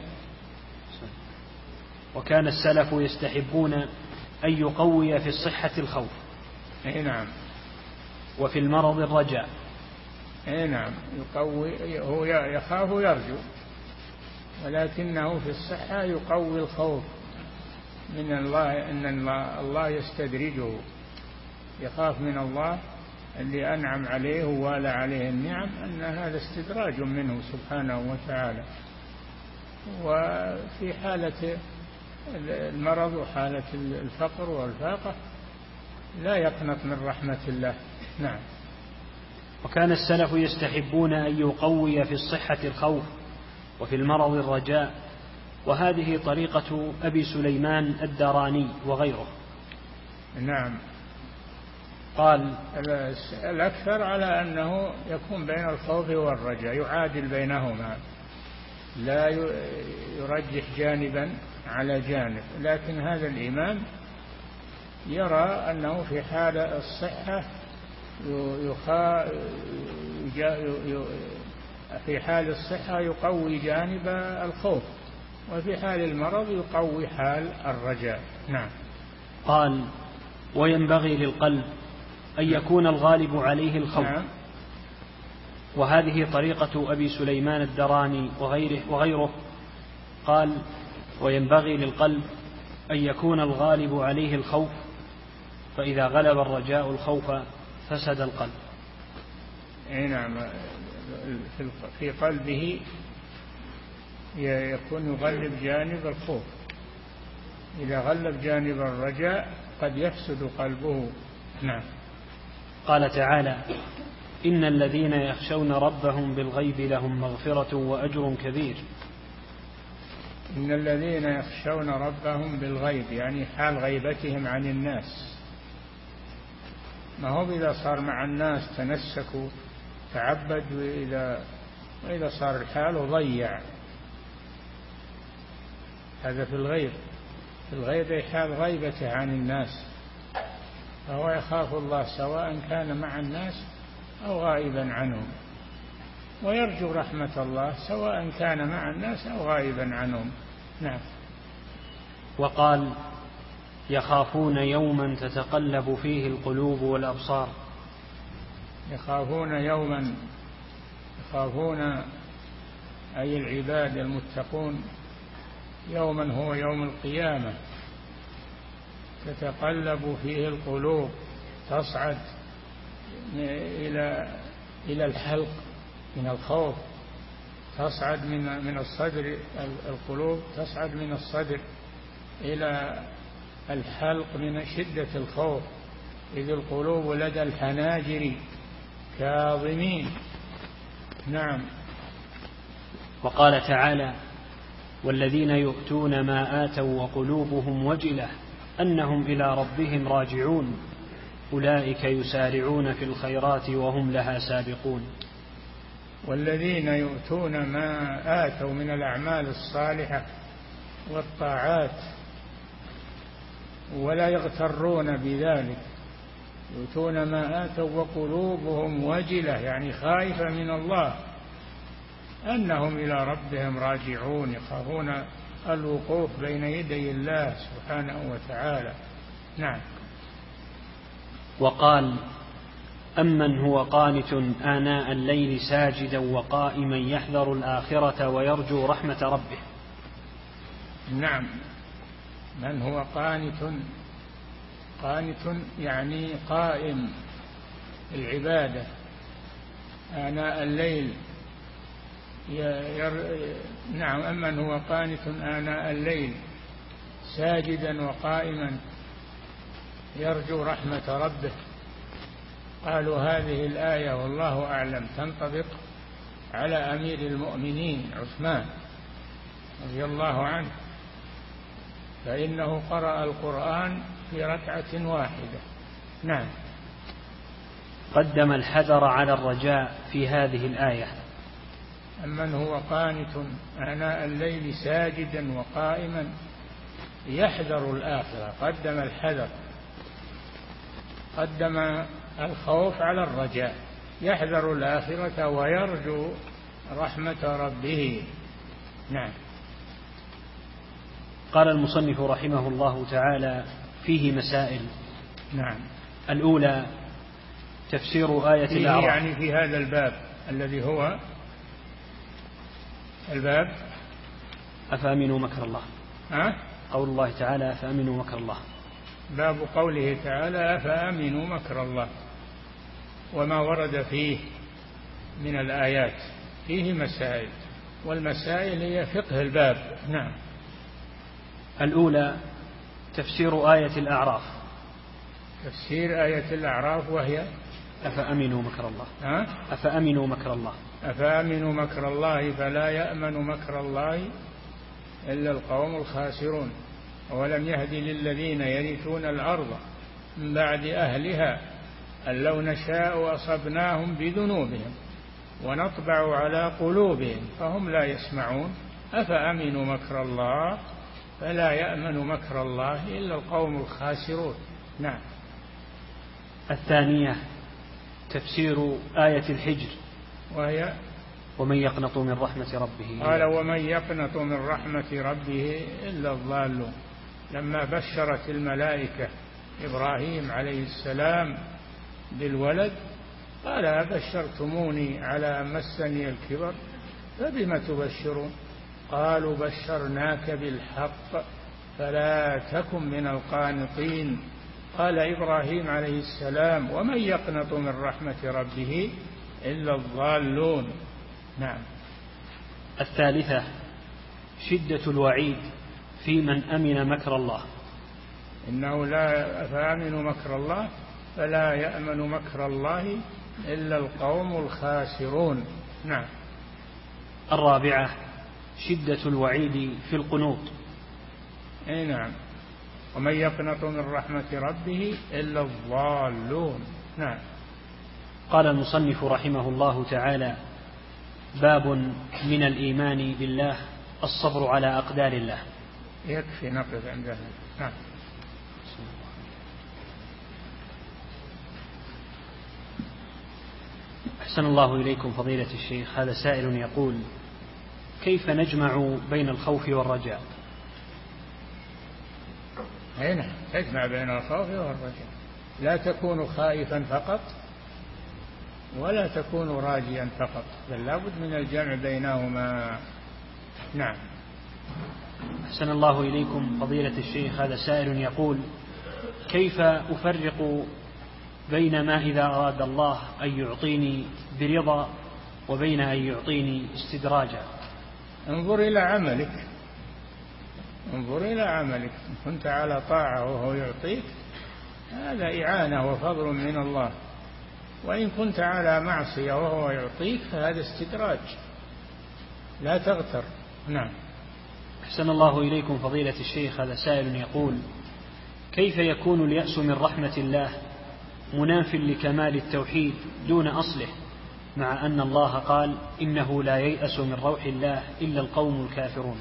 وكان السلف يستحبون أن يقوي في الصحة الخوف. أي نعم. وفي المرض الرجاء. أي نعم. يقوي، هو يخاف ويرجو، ولكنه في الصحة يقوي الخوف من الله، أن الله يستدرجه، يخاف من الله اللي أنعم عليه ووالى عليه النعم، أن هذا استدراج منه سبحانه وتعالى. وفي حالة المرض وحالة الفقر والفاقة لا يقنط من رحمة الله. نعم. وكان السلف يستحبون أن يقوي في الصحة الخوف وفي المرض الرجاء، وهذه طريقة أبي سليمان الداراني وغيره. نعم. قال الأكثر على أنه يكون بين الخوف والرجاء، يعادل بينهما، لا يرجح جانبا على جانب. لكن هذا الإمام يرى أنه في حال الصحة في حال الصحة يقوي جانب الخوف، وفي حال المرض يقوي حال الرجاء. نعم. قال: وينبغي للقلب أن يكون الغالب عليه الخوف. نعم. وهذه طريقة أبي سليمان الدراني وغيره. قال: وينبغي للقلب أن يكون الغالب عليه الخوف، فإذا غلب الرجاء الخوف فسد القلب. نعم. في قلبه يكون يغلب جانب الخوف، إذا غلب جانب الرجاء قد يفسد قلبه. نعم. قال تعالى: إن الذين يخشون ربهم بالغيب لهم مغفرة وأجر كبير. إن الذين يخشون ربهم بالغيب يعني حال غيبتهم عن الناس، ما هو إذا صار مع الناس تنسكوا تعبد، وإذا صار الحال ضيع. هذا في الغيب. في الغيب حال غيبته عن الناس، فهو يخاف الله سواء كان مع الناس أو غائبا عنهم، ويرجو رحمة الله سواء كان مع الناس أو غائبا عنهم. نعم. وقال: يخافون يوما تتقلب فيه القلوب والأبصار. يخافون يوما، يخافون أي العباد المتقون يوما هو يوم القيامة تتقلب فيه القلوب، تصعد إلى الحلق من الخوف، تصعد من الصدر، القلوب تصعد من الصدر إلى الحلق من شدة الخوف، إذ القلوب لدى الحناجر كاظمين. نعم. وقال تعالى: والذين يؤتون ما آتوا وقلوبهم وجلة أنهم إلى ربهم راجعون أولئك يسارعون في الخيرات وهم لها سابقون. والذين يؤتون ما آتوا من الأعمال الصالحة والطاعات ولا يغترون بذلك، يؤتون ما آتوا وقلوبهم وجلة يعني خائفة من الله أنهم إلى ربهم راجعون، يخافون الوقوف بين يدي الله سبحانه وتعالى. نعم. وقال: أمن هو قانت آناء الليل ساجدا وقائما يحذر الآخرة ويرجو رحمة ربه. نعم. من هو قانت، قانت يعني قائم العبادة آناء الليل. نعم. أمن هو قانت آناء الليل ساجدا وقائما يرجو رحمة ربه. قالوا هذه الآية والله أعلم تنطبق على أمير المؤمنين عثمان رضي الله عنه، فإنه قرأ القرآن في ركعة واحدة. نعم. قدم الحذر على الرجاء في هذه الآية. أمن هو قانت آناء الليل ساجدا وقائما يحذر الآخرة، قدم الحذر، قدم الخوف على الرجاء، يحذر الآخرة ويرجو رحمة ربه. نعم. قال المصنف رحمه الله تعالى: فيه مسائل. نعم. الأولى تفسير آية الأعراف، يعني في هذا الباب الذي هو الباب أفأمنوا مكر الله. قول الله تعالى: أفأمنوا مكر الله. باب قوله تعالى: أفأمنوا مكر الله، وما ورد فيه من الآيات فيه مسائل، والمسائل هي فقه الباب. نعم. الأولى تفسير آية الأعراف. تفسير آية الأعراف وهي أفأمنوا مكر الله. أفأمنوا مكر الله. أفأمنوا مكر الله فلا يأمن مكر الله إلا القوم الخاسرون، ولم يهد للذين يرثون الأرض من بعد أهلها أن لو نشاء أصبناهم بذنوبهم ونطبع على قلوبهم فهم لا يسمعون أفأمنوا مكر الله فلا يأمن مكر الله إلا القوم الخاسرون. نعم. الثانية تفسير آية الحجر، وهي ومن يقنط من رحمة ربه قال ومن يقنط من رحمة ربه إلا الضالون. لما بشرت الملائكة إبراهيم عليه السلام بالولد قال أبشرتموني على أن مسني الكبر فبم تبشرون قالوا بشرناك بالحق فلا تكن من القانطين. قال إبراهيم عليه السلام ومن يقنط من رحمة ربه إلا الضالون. نعم. الثالثة شدة الوعيد في من أمن مكر الله. إنه لا فآمنوا مكر الله فلا يأمن مكر الله إلا القوم الخاسرون. نعم. الرابعة شدة الوعيد في القنوط. أي نعم. ومن يقنط من رحمة ربه إلا الضالون. نعم. قال المصنف رحمه الله تعالى باب من الإيمان بالله الصبر على أقدار الله. يكفي نقف عند هذا. نعم. أحسن الله إليكم فضيلة الشيخ. هذا سائل يقول كيف نجمع بين الخوف والرجاء؟ هنا تجمع بين الخوف والرجاء. لا تكون خائفا فقط ولا تكون راجيا فقط بل لا بد من الجمع بينهما. نعم. أحسن الله إليكم فضيلة الشيخ. هذا سائل يقول كيف أفرق بين ما إذا أراد الله أن يعطيني برضا وبين أن يعطيني استدراجا؟ انظر إلى عملك. انظر إلى عملك. إن كنت على طاعة وهو يعطيك هذا إعانة وفضل من الله، وإن كنت على معصية وهو يعطيك فهذا استدراج. لا تغتر. نعم. أحسن الله إليكم فضيلة الشيخ. هذا سائل يقول كيف يكون اليأس من رحمة الله مناف لكمال التوحيد دون أصله مع أن الله قال إنه لا ييأس من روح الله إلا القوم الكافرون؟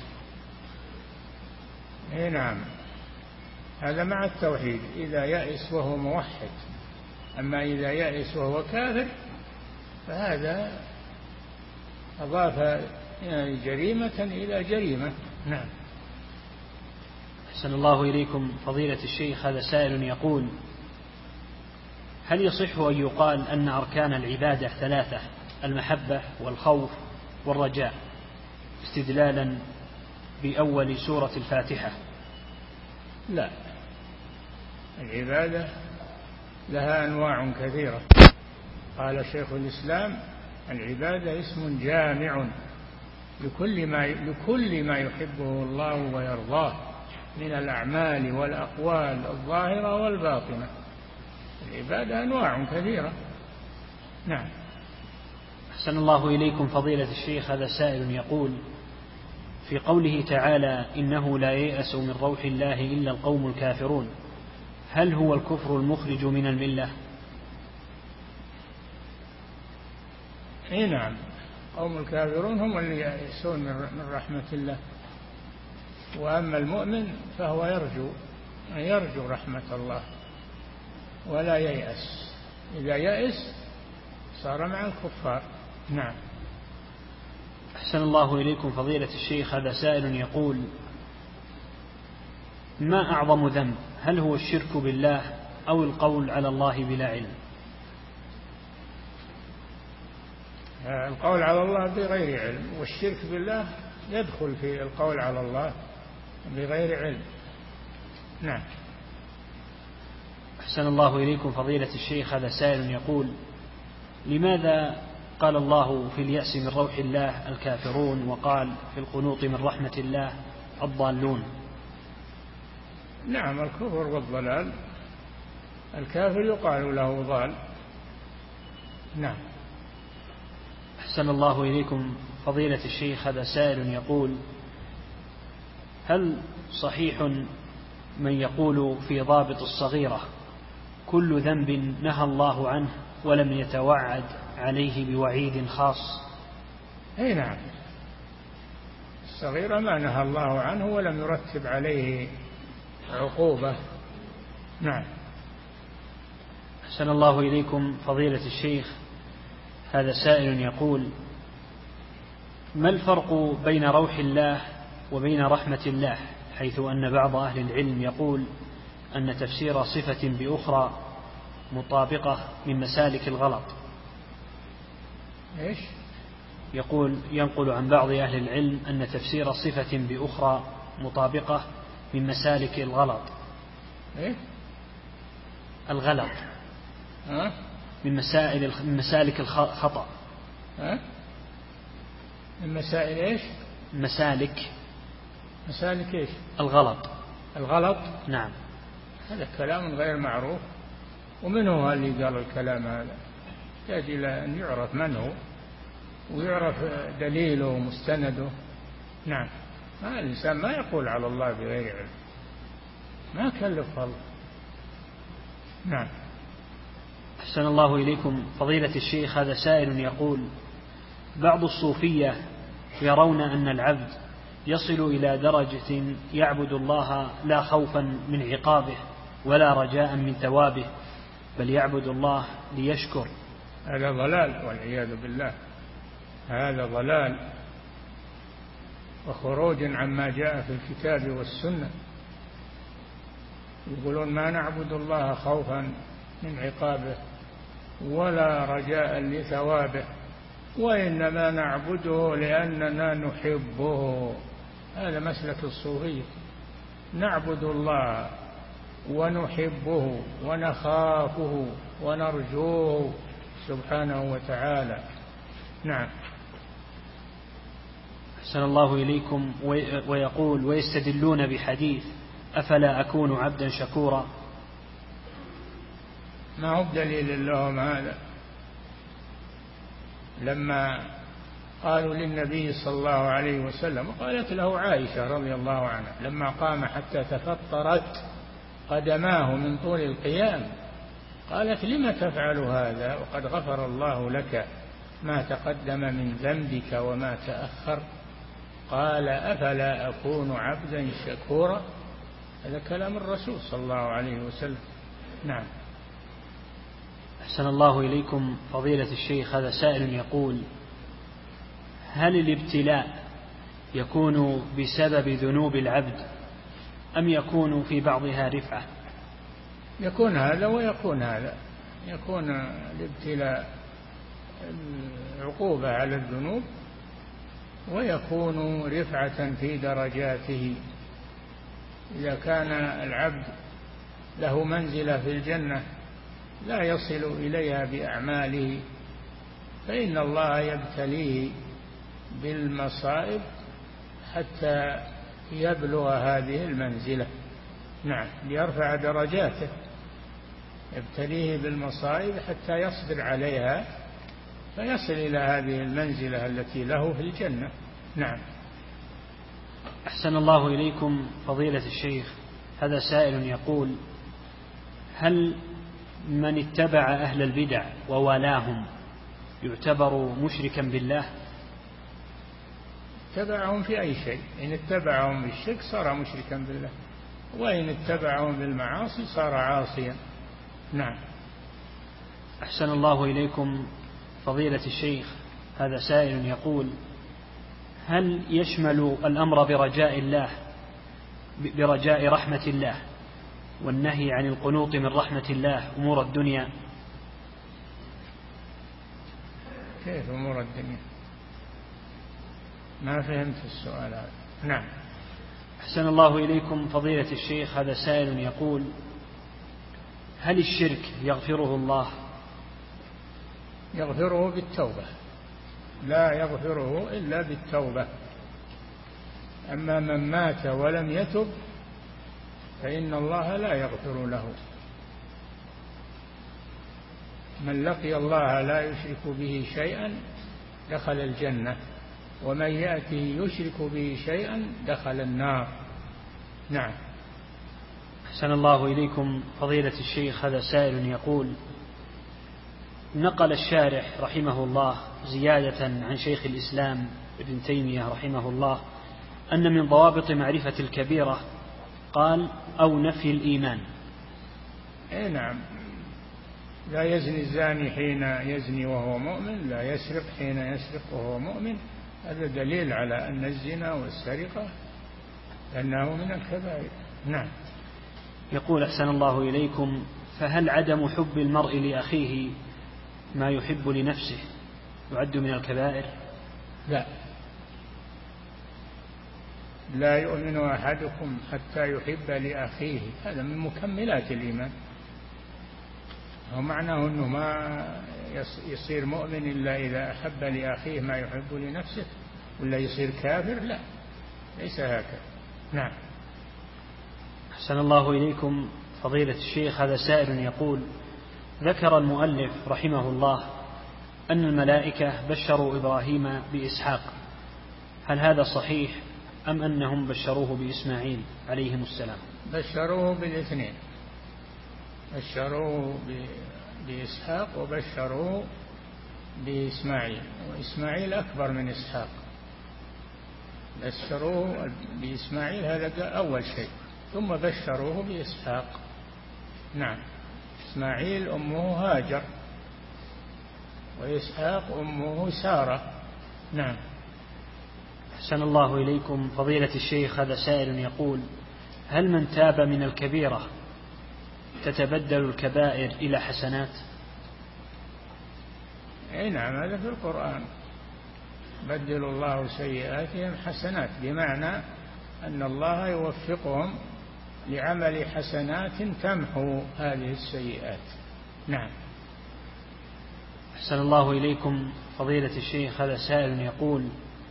نعم. هذا مع التوحيد إذا يأس وهو موحد، أما إذا يأس وهو كافر فهذا أضاف جريمة إلى جريمة. نعم. أحسن الله إليكم فضيلة الشيخ. هذا سائل يقول هل يصح أن يقال أن أركان العبادة ثلاثة المحبة والخوف والرجاء استدلالا بأول سورة الفاتحة؟ لا، العبادة لها أنواع كثيرة. قال شيخ الإسلام العبادة اسم جامع لكل ما يحبه الله ويرضاه من الأعمال والأقوال الظاهرة والباطنة. العبادة أنواع كثيرة. نعم. أحسن الله إليكم فضيلة الشيخ. هذا سائل يقول في قوله تعالى إنه لا ييأس من روح الله إلا القوم الكافرون هل هو الكفر المخرج من الملة؟ نعم. قوم الكافرون هم اللي ييأسون من رحمة الله، وأما المؤمن فهو يرجو رحمة الله ولا ييأس. إذا يأس صار مع الكفار. نعم. أحسن الله إليكم فضيلة الشيخ. هذا سائل يقول ما أعظم ذنب هل هو الشرك بالله أو القول على الله بلا علم؟ القول على الله بغير علم، والشرك بالله يدخل في القول على الله بغير علم. نعم. أحسن الله إليكم فضيلة الشيخ. هذا سائل يقول لماذا قال الله في اليأس من روح الله الكافرون وقال في القنوط من رحمة الله الضالون؟ نعم. الكفر والضلال الكافر يقال له ضال. نعم. أحسن الله إليكم فضيلة الشيخ. هذا سائل يقول هل صحيح من يقول في ضابط الصغيرة كل ذنب نهى الله عنه ولم يتوعد عليه بوعيد خاص؟ أي نعم. الصغيرة ما نهى الله عنه ولم يرتب عليه عقوبة. نعم. أحسن الله إليكم فضيلة الشيخ. هذا سائل يقول ما الفرق بين روح الله وبين رحمة الله، حيث أن بعض أهل العلم يقول أن تفسير صفة بأخرى مطابقة من مسالك الغلط؟ إيش؟ ينقل عن بعض أهل العلم أن تفسير صفة بأخرى مطابقة من مسالك الغلط. إيه؟ الغلط من مسالك الخطأ. من مسائل إيش؟ مسالك إيش؟ الغلط. نعم. هذا كلام غير معروف، ومن هو اللي قال الكلام هذا؟ يحتاج إلى أن يعرف من هو ويعرف دليله ومستنده. نعم. ما الإنسان ما يقول على الله بغير علم، ما كلف الله. نعم. أحسن الله إليكم فضيلة الشيخ، هذا سائل يقول: بعض الصوفية يرون أن العبد يصل إلى درجة يعبد الله لا خوفا من عقابه ولا رجاء من ثوابه، بل يعبد الله ليشكر. هذا ضلال والعياذ بالله، هذا ضلال وخروج عما جاء في الكتاب والسنة. يقولون ما نعبد الله خوفا من عقابه ولا رجاء لثوابه، وإنما نعبده لأننا نحبه. هذا مسلك الصوفية، نعبد الله ونحبه ونخافه ونرجوه سبحانه وتعالى. نعم. أحسن الله إليكم. ويقول: ويستدلون بحديث أفلا أكون عبدا شكورا. ما هو بدليل لهم هذا؟ لما قالوا للنبي صلى الله عليه وسلم، قالت له عائشة رضي الله عنها لما قام حتى تفطرت قدماه من طول القيام، قالت: لم تفعل هذا وقد غفر الله لك ما تقدم من ذنبك وما تأخر؟ قال: أفلا أكون عبدا شكورا. هذا كلام الرسول صلى الله عليه وسلم. نعم. أحسن الله إليكم فضيلة الشيخ، هذا سائل يقول: هل الابتلاء يكون بسبب ذنوب العبد أم يكون في بعضها رفعة؟ يكون هذا ويكون هذا، يكون الابتلاء عقوبة على الذنوب، ويكون رفعة في درجاته. إذا كان العبد له منزلة في الجنة لا يصل إليها بأعماله، فإن الله يبتليه بالمصائب حتى يبلغ هذه المنزلة. نعم، ليرفع درجاته، يبتليه بالمصائب حتى يصبر عليها فيصل إلى هذه المنزلة التي له في الجنة. نعم. أحسن الله إليكم فضيلة الشيخ، هذا سائل يقول: هل من اتبع أهل البدع ووالاهم يعتبر مشركا بالله؟ اتبعهم في أي شيء، إن اتبعهم بالشرك صار مشركا بالله، وإن اتبعهم بالمعاصي صار عاصيا. نعم. أحسن الله إليكم فضيلة الشيخ، هذا سائل يقول: هل يشمل الأمر برجاء الله برجاء رحمة الله والنهي عن القنوط من رحمة الله أمور الدنيا؟ كيف أمور الدنيا؟ ما فهمت السؤال هذا. نعم. أحسن الله إليكم فضيلة الشيخ، هذا سائل يقول: هل الشرك يغفره الله؟ يغفره بالتوبة، لا يغفره إلا بالتوبة. أما من مات ولم يتب فإن الله لا يغفر له. من لقي الله لا يشرك به شيئا دخل الجنة، ومن يأتي يشرك به شيئا دخل النار. نعم. أحسن الله إليكم فضيلة الشيخ، هذا سائل يقول: نقل الشارح رحمه الله زيادة عن شيخ الإسلام ابن تيمية رحمه الله أن من ضوابط معرفة الكبيرة قال: أو نفي الإيمان. أي نعم. لا يزني الزاني حين يزني وهو مؤمن، لا يسرق حين يسرق وهو مؤمن، هذا دليل على أن الزنا والسرقة أنه من الكبائر. نعم. يقول أحسن الله إليكم: فهل عدم حب المرء لأخيه ما يحب لنفسه يعد من الكبائر؟ لا يؤمن أحدكم حتى يحب لأخيه، هذا من مكملات الإيمان، ومعناه أنه ما يصير مؤمن إلا إذا أحب لأخيه ما يحب لنفسه، ولا يصير كافر، لا، ليس هكذا. نعم. أحسن الله إليكم فضيلة الشيخ، هذا سائل يقول: ذكر المؤلف رحمه الله أن الملائكة بشروا إبراهيم بإسحاق، هل هذا صحيح أم أنهم بشروه بإسماعيل عليهم السلام؟ بشروه بالاثنين، بشروه بإسحاق وبشروه بإسماعيل، وإسماعيل أكبر من إسحاق. بشروه بإسماعيل هذا أول شيء، ثم بشروه بإسحاق. نعم. إسماعيل أمه هاجر، وإسحاق أمه سارة. نعم. أحسن الله إليكم فضيلة الشيخ، هذا سائل يقول: هل من تاب من الكبيرة تتبدل الكبائر إلى حسنات؟ أي نعم، هذا في القرآن: بدل الله سيئاتهم حسنات، بمعنى أن الله يوفقهم لعمل حسنات تمحو هذه السيئات. نعم. أحسن الله إليكم فضيلة الشيخ، هذا سائل يقول: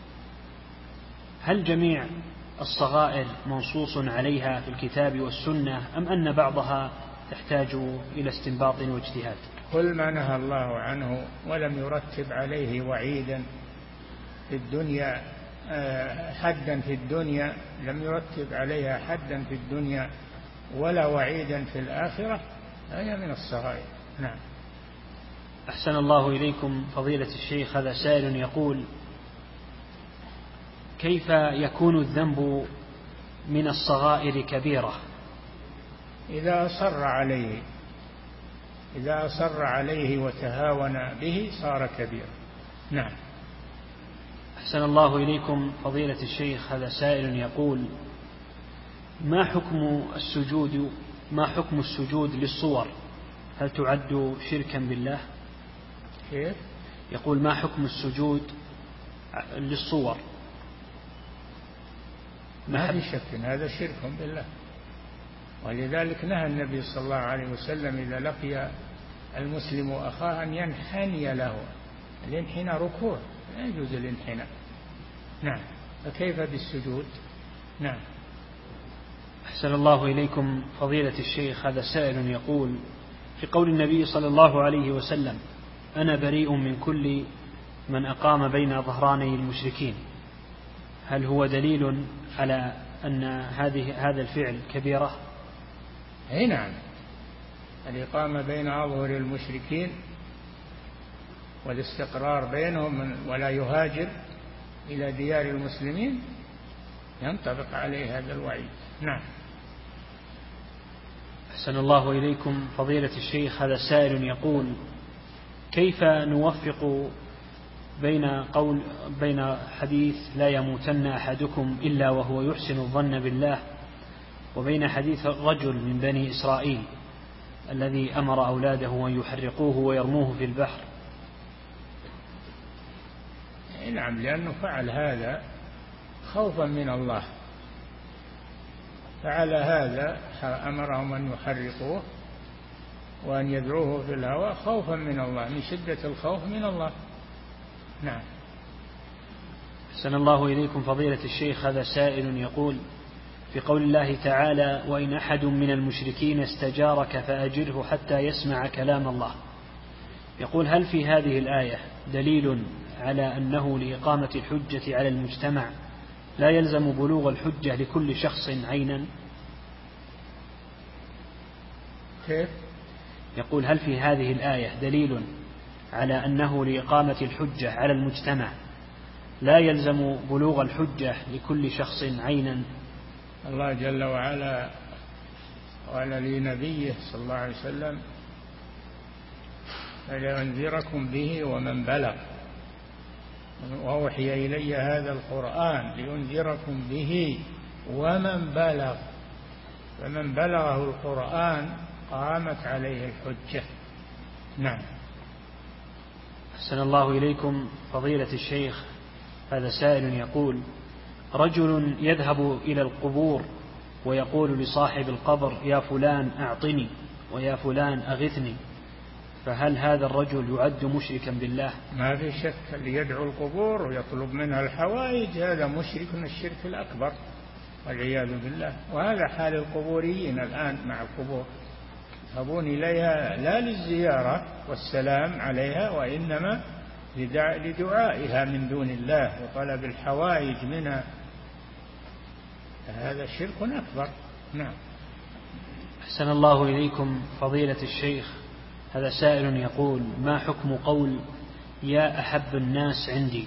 هل جميع الصغائر منصوص عليها في الكتاب والسنة أم أن بعضها تحتاج إلى استنباط واجتهاد؟ كل ما نهى الله عنه ولم يرتب عليه وعيدا في الدنيا، حدا في الدنيا، لم يرتب عليها حدا في الدنيا ولا وعيدا في الآخرة، هي من الصغائر. نعم. أحسن الله إليكم فضيلة الشيخ، هذا سائل يقول: كيف يكون الذنب من الصغائر كبيرة؟ إذا أصر عليه وتهاون به صار كبيرا. نعم. أحسن الله إليكم فضيلة الشيخ، هذا سائل يقول: ما حكم السجود للصور؟ هل تعد شركا بالله؟ كيف؟ يقول: ما حكم السجود للصور؟ ما في شك هذا شرك بالله، ولذلك نهى النبي صلى الله عليه وسلم إذا لقي المسلم أخاه أن ينحني له. الانحناء ركوع، لا يجوز الانحناء. نعم. فكيف بالسجود؟ نعم. أحسن الله إليكم فضيلة الشيخ، هذا سائل يقول: في قول النبي صلى الله عليه وسلم: أنا بريء من كل من أقام بين ظهراني المشركين، هل هو دليل على أن هذا الفعل كبيرة؟ أي نعم، الإقامة بين أظهر المشركين والاستقرار بينهم ولا يهاجر إلى ديار المسلمين ينطبق عليه هذا الوعيد. نعم. أحسن الله إليكم فضيلة الشيخ، هذا سائل يقول: كيف نوفق بين حديث لا يموتن أحدكم إلا وهو يحسن الظن بالله، وبين حديث رجل من بني إسرائيل الذي أمر أولاده أن يحرقوه ويرموه في البحر؟ نعم، لأنه فعل هذا خوفا من الله، فعل هذا، أمرهم أن يحرقوه وأن يذروه في الهواء خوفا من الله، من شدة الخوف من الله. نعم. أحسن الله إليكم فضيلة الشيخ، هذا سائل يقول: في قول الله تعالى: وإن أحد من المشركين استجارك فأجره حتى يسمع كلام الله، يقول: هل في هذه الآية دليل على أنه لإقامة الحجة على المجتمع لا يلزم بلوغ الحجة لكل شخص عينا؟ كيف؟ يقول: هل في هذه الآية دليل على أنه لإقامة الحجة على المجتمع لا يلزم بلوغ الحجة لكل شخص عينا؟ الله جل وعلا قال لنبيه صلى الله عليه وسلم: فلينذركم به ومن بلغ. وأوحي إلي هذا القرآن لأنذركم به ومن بلغ، فمن بلغه القرآن قامت عليه الحجة. نعم. أحسن الله إليكم فضيلة الشيخ، هذا سائل يقول: رجل يذهب إلى القبور ويقول لصاحب القبر: يا فلان أعطني، ويا فلان أغثني، فهل هذا الرجل يعد مشركا بالله؟ ما في شك، اللي يدعو القبور ويطلب منها الحوائج هذا مشرك من الشرك الأكبر والعياذ بالله. وهذا حال القبوريين الآن مع القبور، يذهبون إليها لا للزيارة والسلام عليها، وإنما لدعائها من دون الله وطلب الحوائج منها، هذا شرك أكبر. نعم. أحسن الله إليكم فضيلة الشيخ، هذا سائل يقول: ما حكم قول يا أحب الناس عندي؟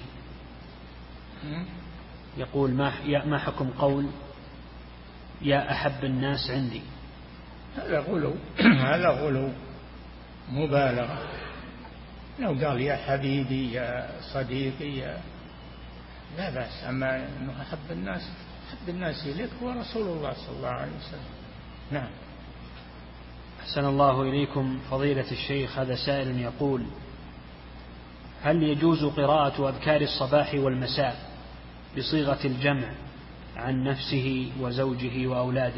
يقول: ما حكم قول يا أحب الناس عندي؟ هذا غلو هذا غلو مبالغة. لو قال يا حبيبي يا صديقي لا بأس، أما أنه أحب الناس إليك هو رسول الله صلى الله عليه وسلم. نعم. أحسن الله إليكم فضيلة الشيخ، هذا سائل يقول: هل يجوز قراءة أذكار الصباح والمساء بصيغة الجمع عن نفسه وزوجه وأولاده؟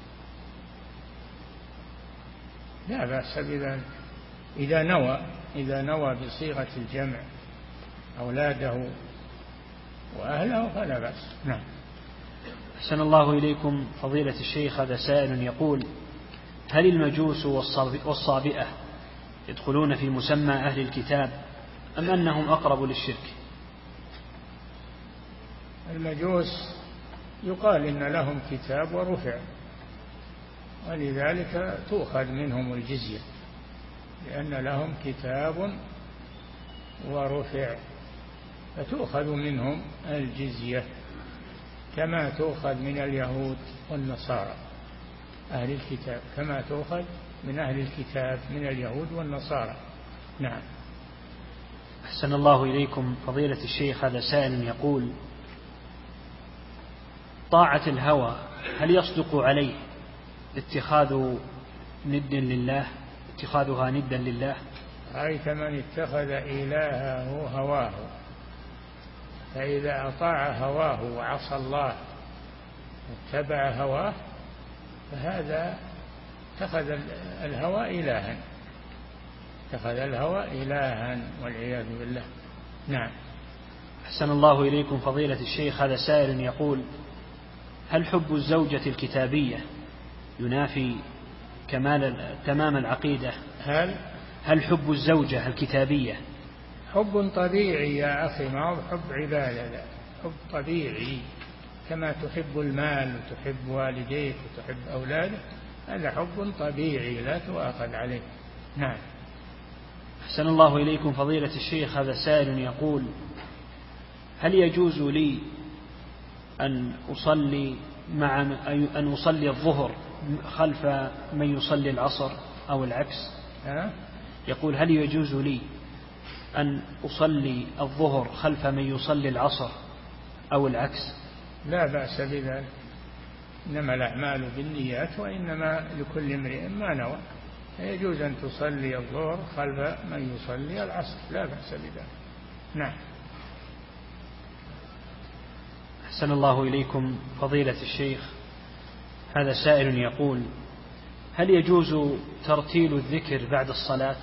لا بأس بذلك إذا نوى بصيغة الجمع أولاده وأهله فلا بأس. نعم. أحسن الله إليكم فضيلة الشيخ، هذا سائل يقول: هل المجوس والصابئة يدخلون في مسمى أهل الكتاب أم أنهم أقرب للشرك؟ المجوس يقال إن لهم كتاب ورفع، ولذلك تؤخذ منهم الجزية، لأن لهم كتاب ورفع فتؤخذ منهم الجزية كما تؤخذ من اليهود والنصارى أهل الكتاب، كما تؤخذ من أهل الكتاب من اليهود والنصارى. نعم. أحسن الله إليكم فضيلة الشيخ، هذا سائل يقول: طاعة الهوى هل يصدق عليه اتخاذها ندا لله؟ رأيت من اتخذ إلهه هواه، فإذا أطاع هواه وعصى الله واتبع هواه فهذا اتخذ الهوى إلها والعياذ بالله. نعم. أحسن الله إليكم فضيلة الشيخ، هذا سائل يقول: هل حب الزوجة الكتابية ينافي تمام العقيدة؟ هل حب الزوجة الكتابية حب طبيعي يا أخي، ما هو حب عبادة، حب طبيعي كما تحب المال وتحب والديك وتحب أولادك، هذا حب طبيعي لا تؤاخذ عليه. نعم. أحسن الله إليكم فضيلة الشيخ، هذا سائل يقول: هل يجوز لي أن أصلي الظهر خلف من يصلي العصر أو العكس؟ يقول: هل يجوز لي أن أصلي الظهر خلف من يصلي العصر أو العكس؟ لا بأس بذلك، إنما الأعمال بالنيات وإنما لكل امرئ ما نوى، يجوز أن تصلي الظهر خلف من يصلي العصر، لا بأس بذلك. نعم. أحسن الله إليكم فضيلة الشيخ، هذا سائل يقول: هل يجوز ترتيل الذكر بعد الصلاة؟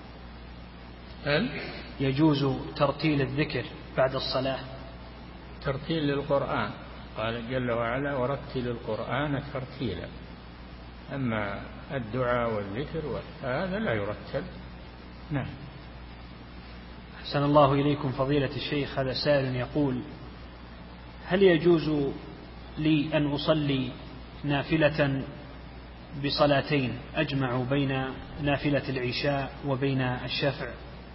يجوز ترتيل الذكر بعد الصلاة؟ ترتيل للقرآن، قال جل وعلا: ورتل القرآن ترتيلا. أما الدعاء والذكر هذا لا يرتل. نعم. أحسن الله إليكم فضيلة الشيخ، هذا سائل يقول: هل يجوز لي أن أصلي نافلة بصلاتين أجمع بين نافلة العشاء وبين الشفع؟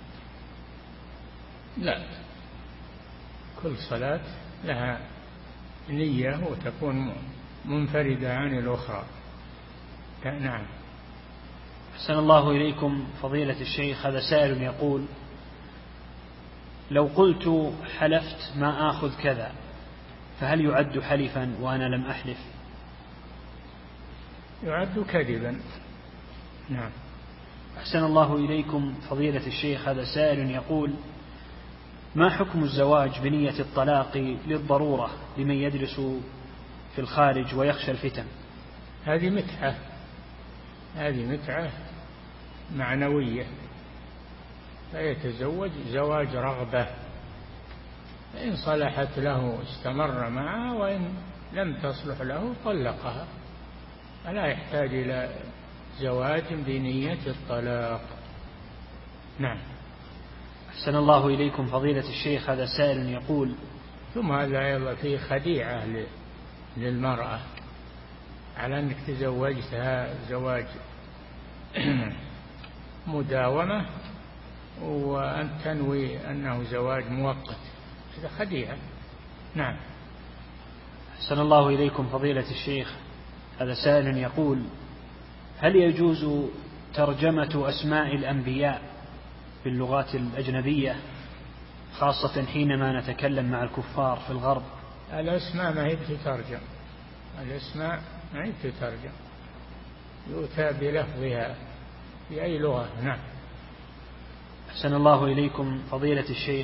لا، كل صلاة لها نية وتكون منفردة عن الأخرى. نعم. أحسن الله إليكم فضيلة الشيخ، هذا سائل يقول: لو قلت حلفت ما آخذ كذا فهل يعد حلفا وأنا لم أحلف؟ يعد كذبا. نعم. أحسن الله إليكم فضيلة الشيخ، هذا سائل يقول: ما حكم الزواج بنية الطلاق للضرورة لمن يدرس في الخارج ويخشى الفتن؟ هذه متعة معنوية، فيتزوج زواج رغبة، فإن صلحت له استمر معها، وإن لم تصلح له طلقها، فلا يحتاج إلى زواج بنية الطلاق. نعم. أحسن الله إليكم فضيلة الشيخ، هذا سائل يقول: ثم هذا أيضا فيه خديعة للمرأة على أنك تزوجتها زواج مداومة وأن تنوي أنه زواج مؤقت، هذا خديعة. نعم. أحسن الله إليكم فضيلة الشيخ، هذا سائل يقول: هل يجوز ترجمة أسماء الأنبياء باللغات الأجنبية خاصة حينما نتكلم مع الكفار في الغرب؟ الأسماء ما هي بتترجم، الأسماء ما هي بتترجم، يؤتى بلفظها في أي لغة. نعم. أحسن الله إليكم فضيلة الشيخ،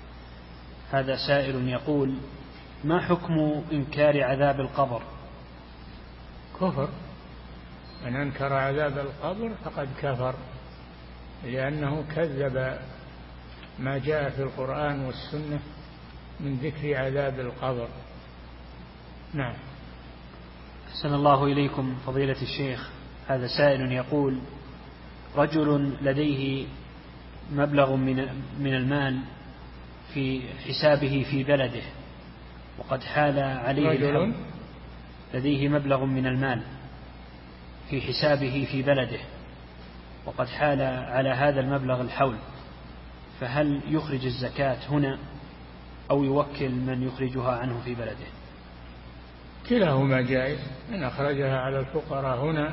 هذا سائل يقول: ما حكم إنكار عذاب القبر؟ كفر، من أنكر عذاب القبر فقد كفر، لأنه كذب ما جاء في القرآن والسنة من ذكر عذاب القبر. نعم. أحسن الله إليكم فضيلة الشيخ، هذا سائل يقول: رجل لديه مبلغ من المال في حسابه في بلده، وقد حال عليه الحول. لديه مبلغ من المال في حسابه في بلده، وقد حال على هذا المبلغ الحول، فهل يخرج الزكاة هنا أو يوكل من يخرجها عنه في بلده؟ كلاهما جائز، إن أخرجها على الفقراء هنا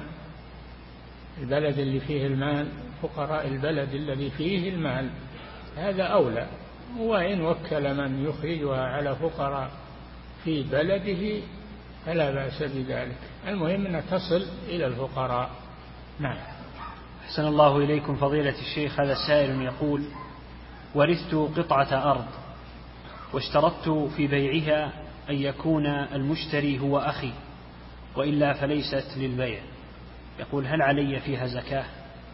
البلد اللي فيه المال، فقراء البلد الذي فيه المال، هذا أولى، وإن وكل من يخرجها على فقراء في بلده فلا بأس بذلك، المهم أن تصل إلى الفقراء. نعم. أحسن الله إليكم فضيلة الشيخ، هذا السائل يقول: ورثت قطعة أرض واشترطت في بيعها أن يكون المشتري هو أخي، وإلا فليست للبيع، يقول: هل علي فيها زكاة؟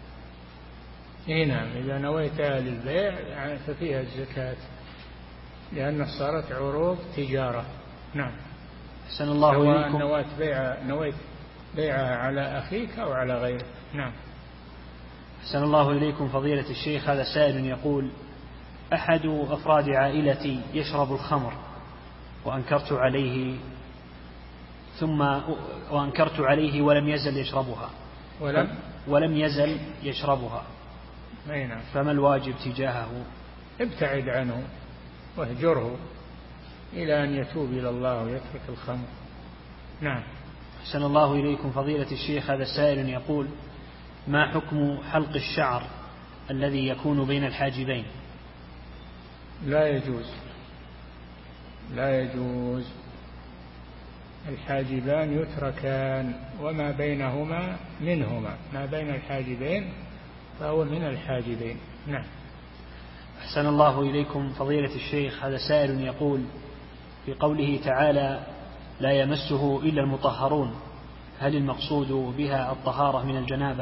نعم، إذا نويتها للبيع ففيها الزكاة، لأن صارت عروض تجارة. نعم. أحسن الله إليكم. نويت بيعها على أخيك أو على غيرك. نعم. أحسن الله إليكم فضيلة الشيخ، هذا سائل يقول: أحد أفراد عائلتي يشرب الخمر وأنكرت عليه ولم يزل يشربها فما الواجب تجاهه؟ ابتعد عنه واهجره إلى أن يتوب إلى الله ويترك الخمر. نعم. أحسن الله إليكم فضيلة الشيخ، هذا سائل يقول: ما حكم حلق الشعر الذي يكون بين الحاجبين؟ لا يجوز، الحاجبان يتركان، وما بينهما منهما، ما بين الحاجبين فهو من الحاجبين. نعم. أحسن الله إليكم فضيلة الشيخ، هذا سائل يقول: في قوله تعالى: لا يمسه إلا المطهرون، هل المقصود بها الطهارة من الجنابة؟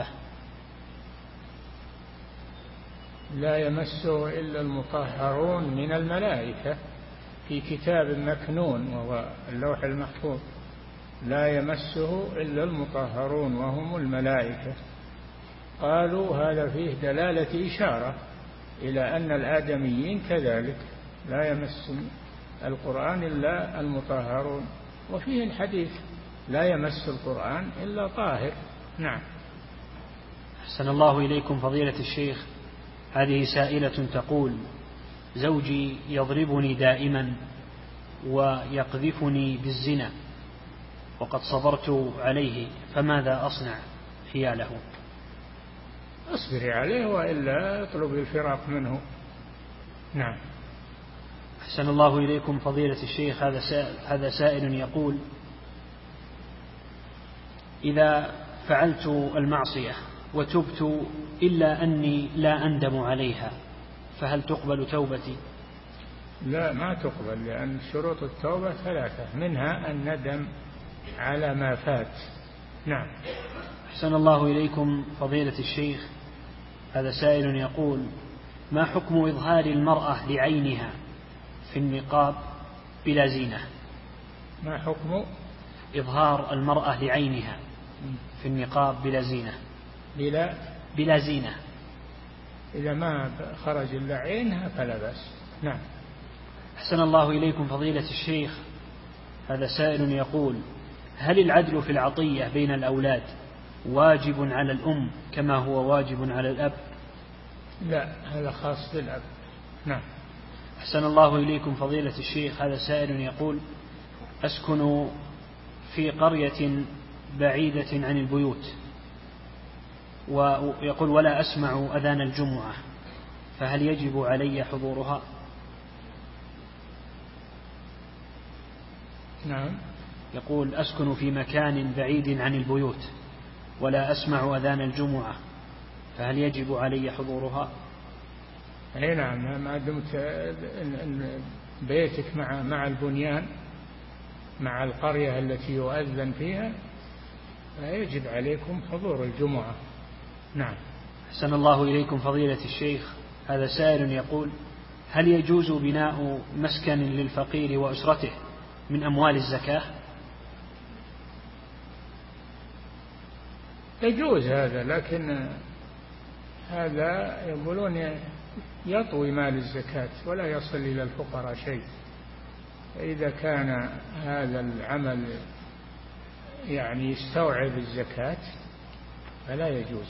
لا يمسه إلا المطهرون من الملائكة في كتاب مكنون وهو اللوح المحفوظ، لا يمسه إلا المطهرون وهم الملائكة. قالوا هذا فيه دلالة إشارة إلى أن الآدميين كذلك لا يمس القرآن إلا المطهرون، وفيه الحديث لا يمس القرآن إلا طاهر. نعم. أحسن الله إليكم فضيلة الشيخ، هذه سائلة تقول: زوجي يضربني دائما ويقذفني بالزنا وقد صبرت عليه، فماذا أصنع حياله؟ اصبري عليه وإلا اطلب الفراق منه. نعم. أحسن الله إليكم فضيلة الشيخ. هذا سائل يقول: إذا فعلت المعصية وتبت إلا أني لا أندم عليها فهل تقبل توبتي؟ لا، ما تقبل، لأن شروط التوبة 3 منها الندم على ما فات. نعم. أحسن الله إليكم فضيلة الشيخ. هذا سائل يقول: ما حكم إظهار المرأة لعينها في النقاب بلا زينة؟ ما حكم إظهار المرأة لعينها في النقاب بلا زينة؟ بلا زينة. إذا ما خرج إلا عينها فلا بأس. نعم. أحسن الله إليكم فضيلة الشيخ. هذا سائل يقول: هل العدل في العطية بين الأولاد واجب على الأم كما هو واجب على الأب؟ لا، هذا خاص بالأب. نعم. أحسن الله إليكم فضيلة الشيخ. هذا سائل يقول: أسكن في قرية بعيدة عن البيوت، ويقول: ولا أسمع أذان الجمعة، فهل يجب علي حضورها؟ نعم. يقول: أسكن في مكان بعيد عن البيوت ولا أسمع أذان الجمعة، فهل يجب علي حضورها؟ أي نعم، ما دمت إن بيتك مع البنيان، مع القرية التي يؤذن فيها، فيجب عليكم حضور الجمعة. نعم. أحسن الله إليكم فضيلة الشيخ. هذا سائل يقول: هل يجوز بناء مسكن للفقير وأسرته من أموال الزكاة؟ يجوز هذا، لكن هذا يقولون يطوي مال الزكاة ولا يصل إلى الفقراء شيء. فإذا كان هذا العمل يعني يستوعب الزكاة فلا يجوز،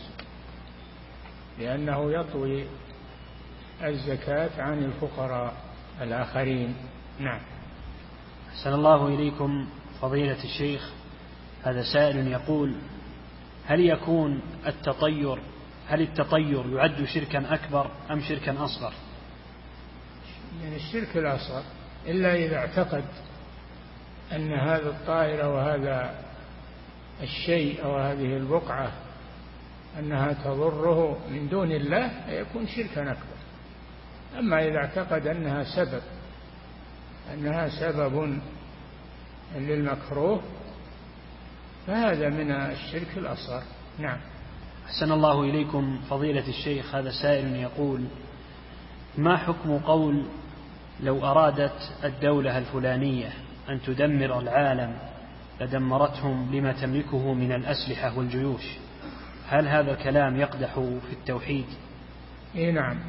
لأنه يطوي الزكاة عن الفقراء الآخرين. نعم. أحسن الله إليكم فضيلة الشيخ. هذا سائل يقول: هل يكون التطير يعد شركا أكبر أم شركا أصغر؟ يعني الشرك الأصغر، إلا إذا اعتقد أن هذا الطائر وهذا الشيء أو هذه البقعة أنها تضره من دون الله يكون شركا أكبر. أما إذا اعتقد أنها سبب للمكروه فهذا من الشرك الأصغر. نعم. أحسن الله إليكم فضيلة الشيخ. هذا سائل يقول: ما حكم قول لو أرادت الدولة الفلانية أن تدمر العالم لدمرتهم لما تملكه من الأسلحة والجيوش؟ هل هذا الكلام يقدح في التوحيد؟ نعم،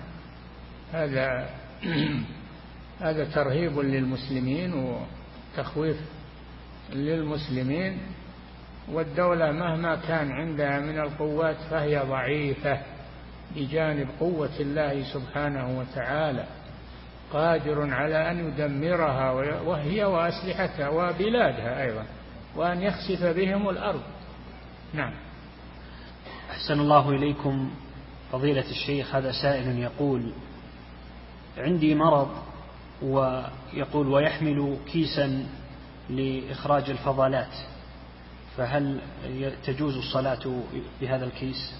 هذا ترهيب للمسلمين وتخويف للمسلمين، والدولة مهما كان عندها من القوات فهي ضعيفة بجانب قوة الله سبحانه وتعالى، قادر على أن يدمرها وهي وأسلحتها وبلادها أيضا، وأن يخسف بهم الأرض. نعم. أحسن الله إليكم فضيلة الشيخ. هذا سائل يقول: عندي مرض، ويقول ويحمل كيسا لإخراج الفضلات، فهل تجوز الصلاة بهذا الكيس؟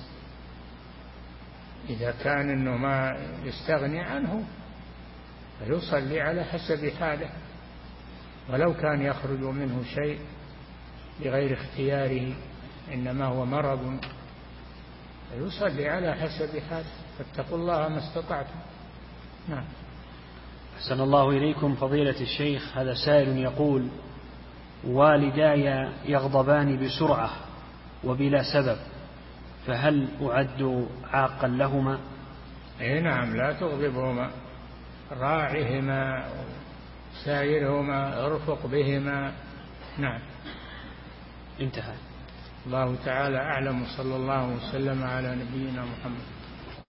إذا كان أنه ما يستغني عنه فيصلي على حسب حاله، ولو كان يخرج منه شيء بغير اختياره إنما هو مرض فيصلي على حسب حاله، فاتقوا الله ما استطعتم. نعم. أحسن الله إليكم فضيلة الشيخ. هذا سائل يقول: والداي يغضبان بسرعة وبلا سبب، فهل أعد عاقا لهما؟ نعم، لا تغضبهما، راعهما سايرهما، ارفق بهما. نعم. انتهى. الله تعالى أعلم، صلى الله وسلم على نبينا محمد.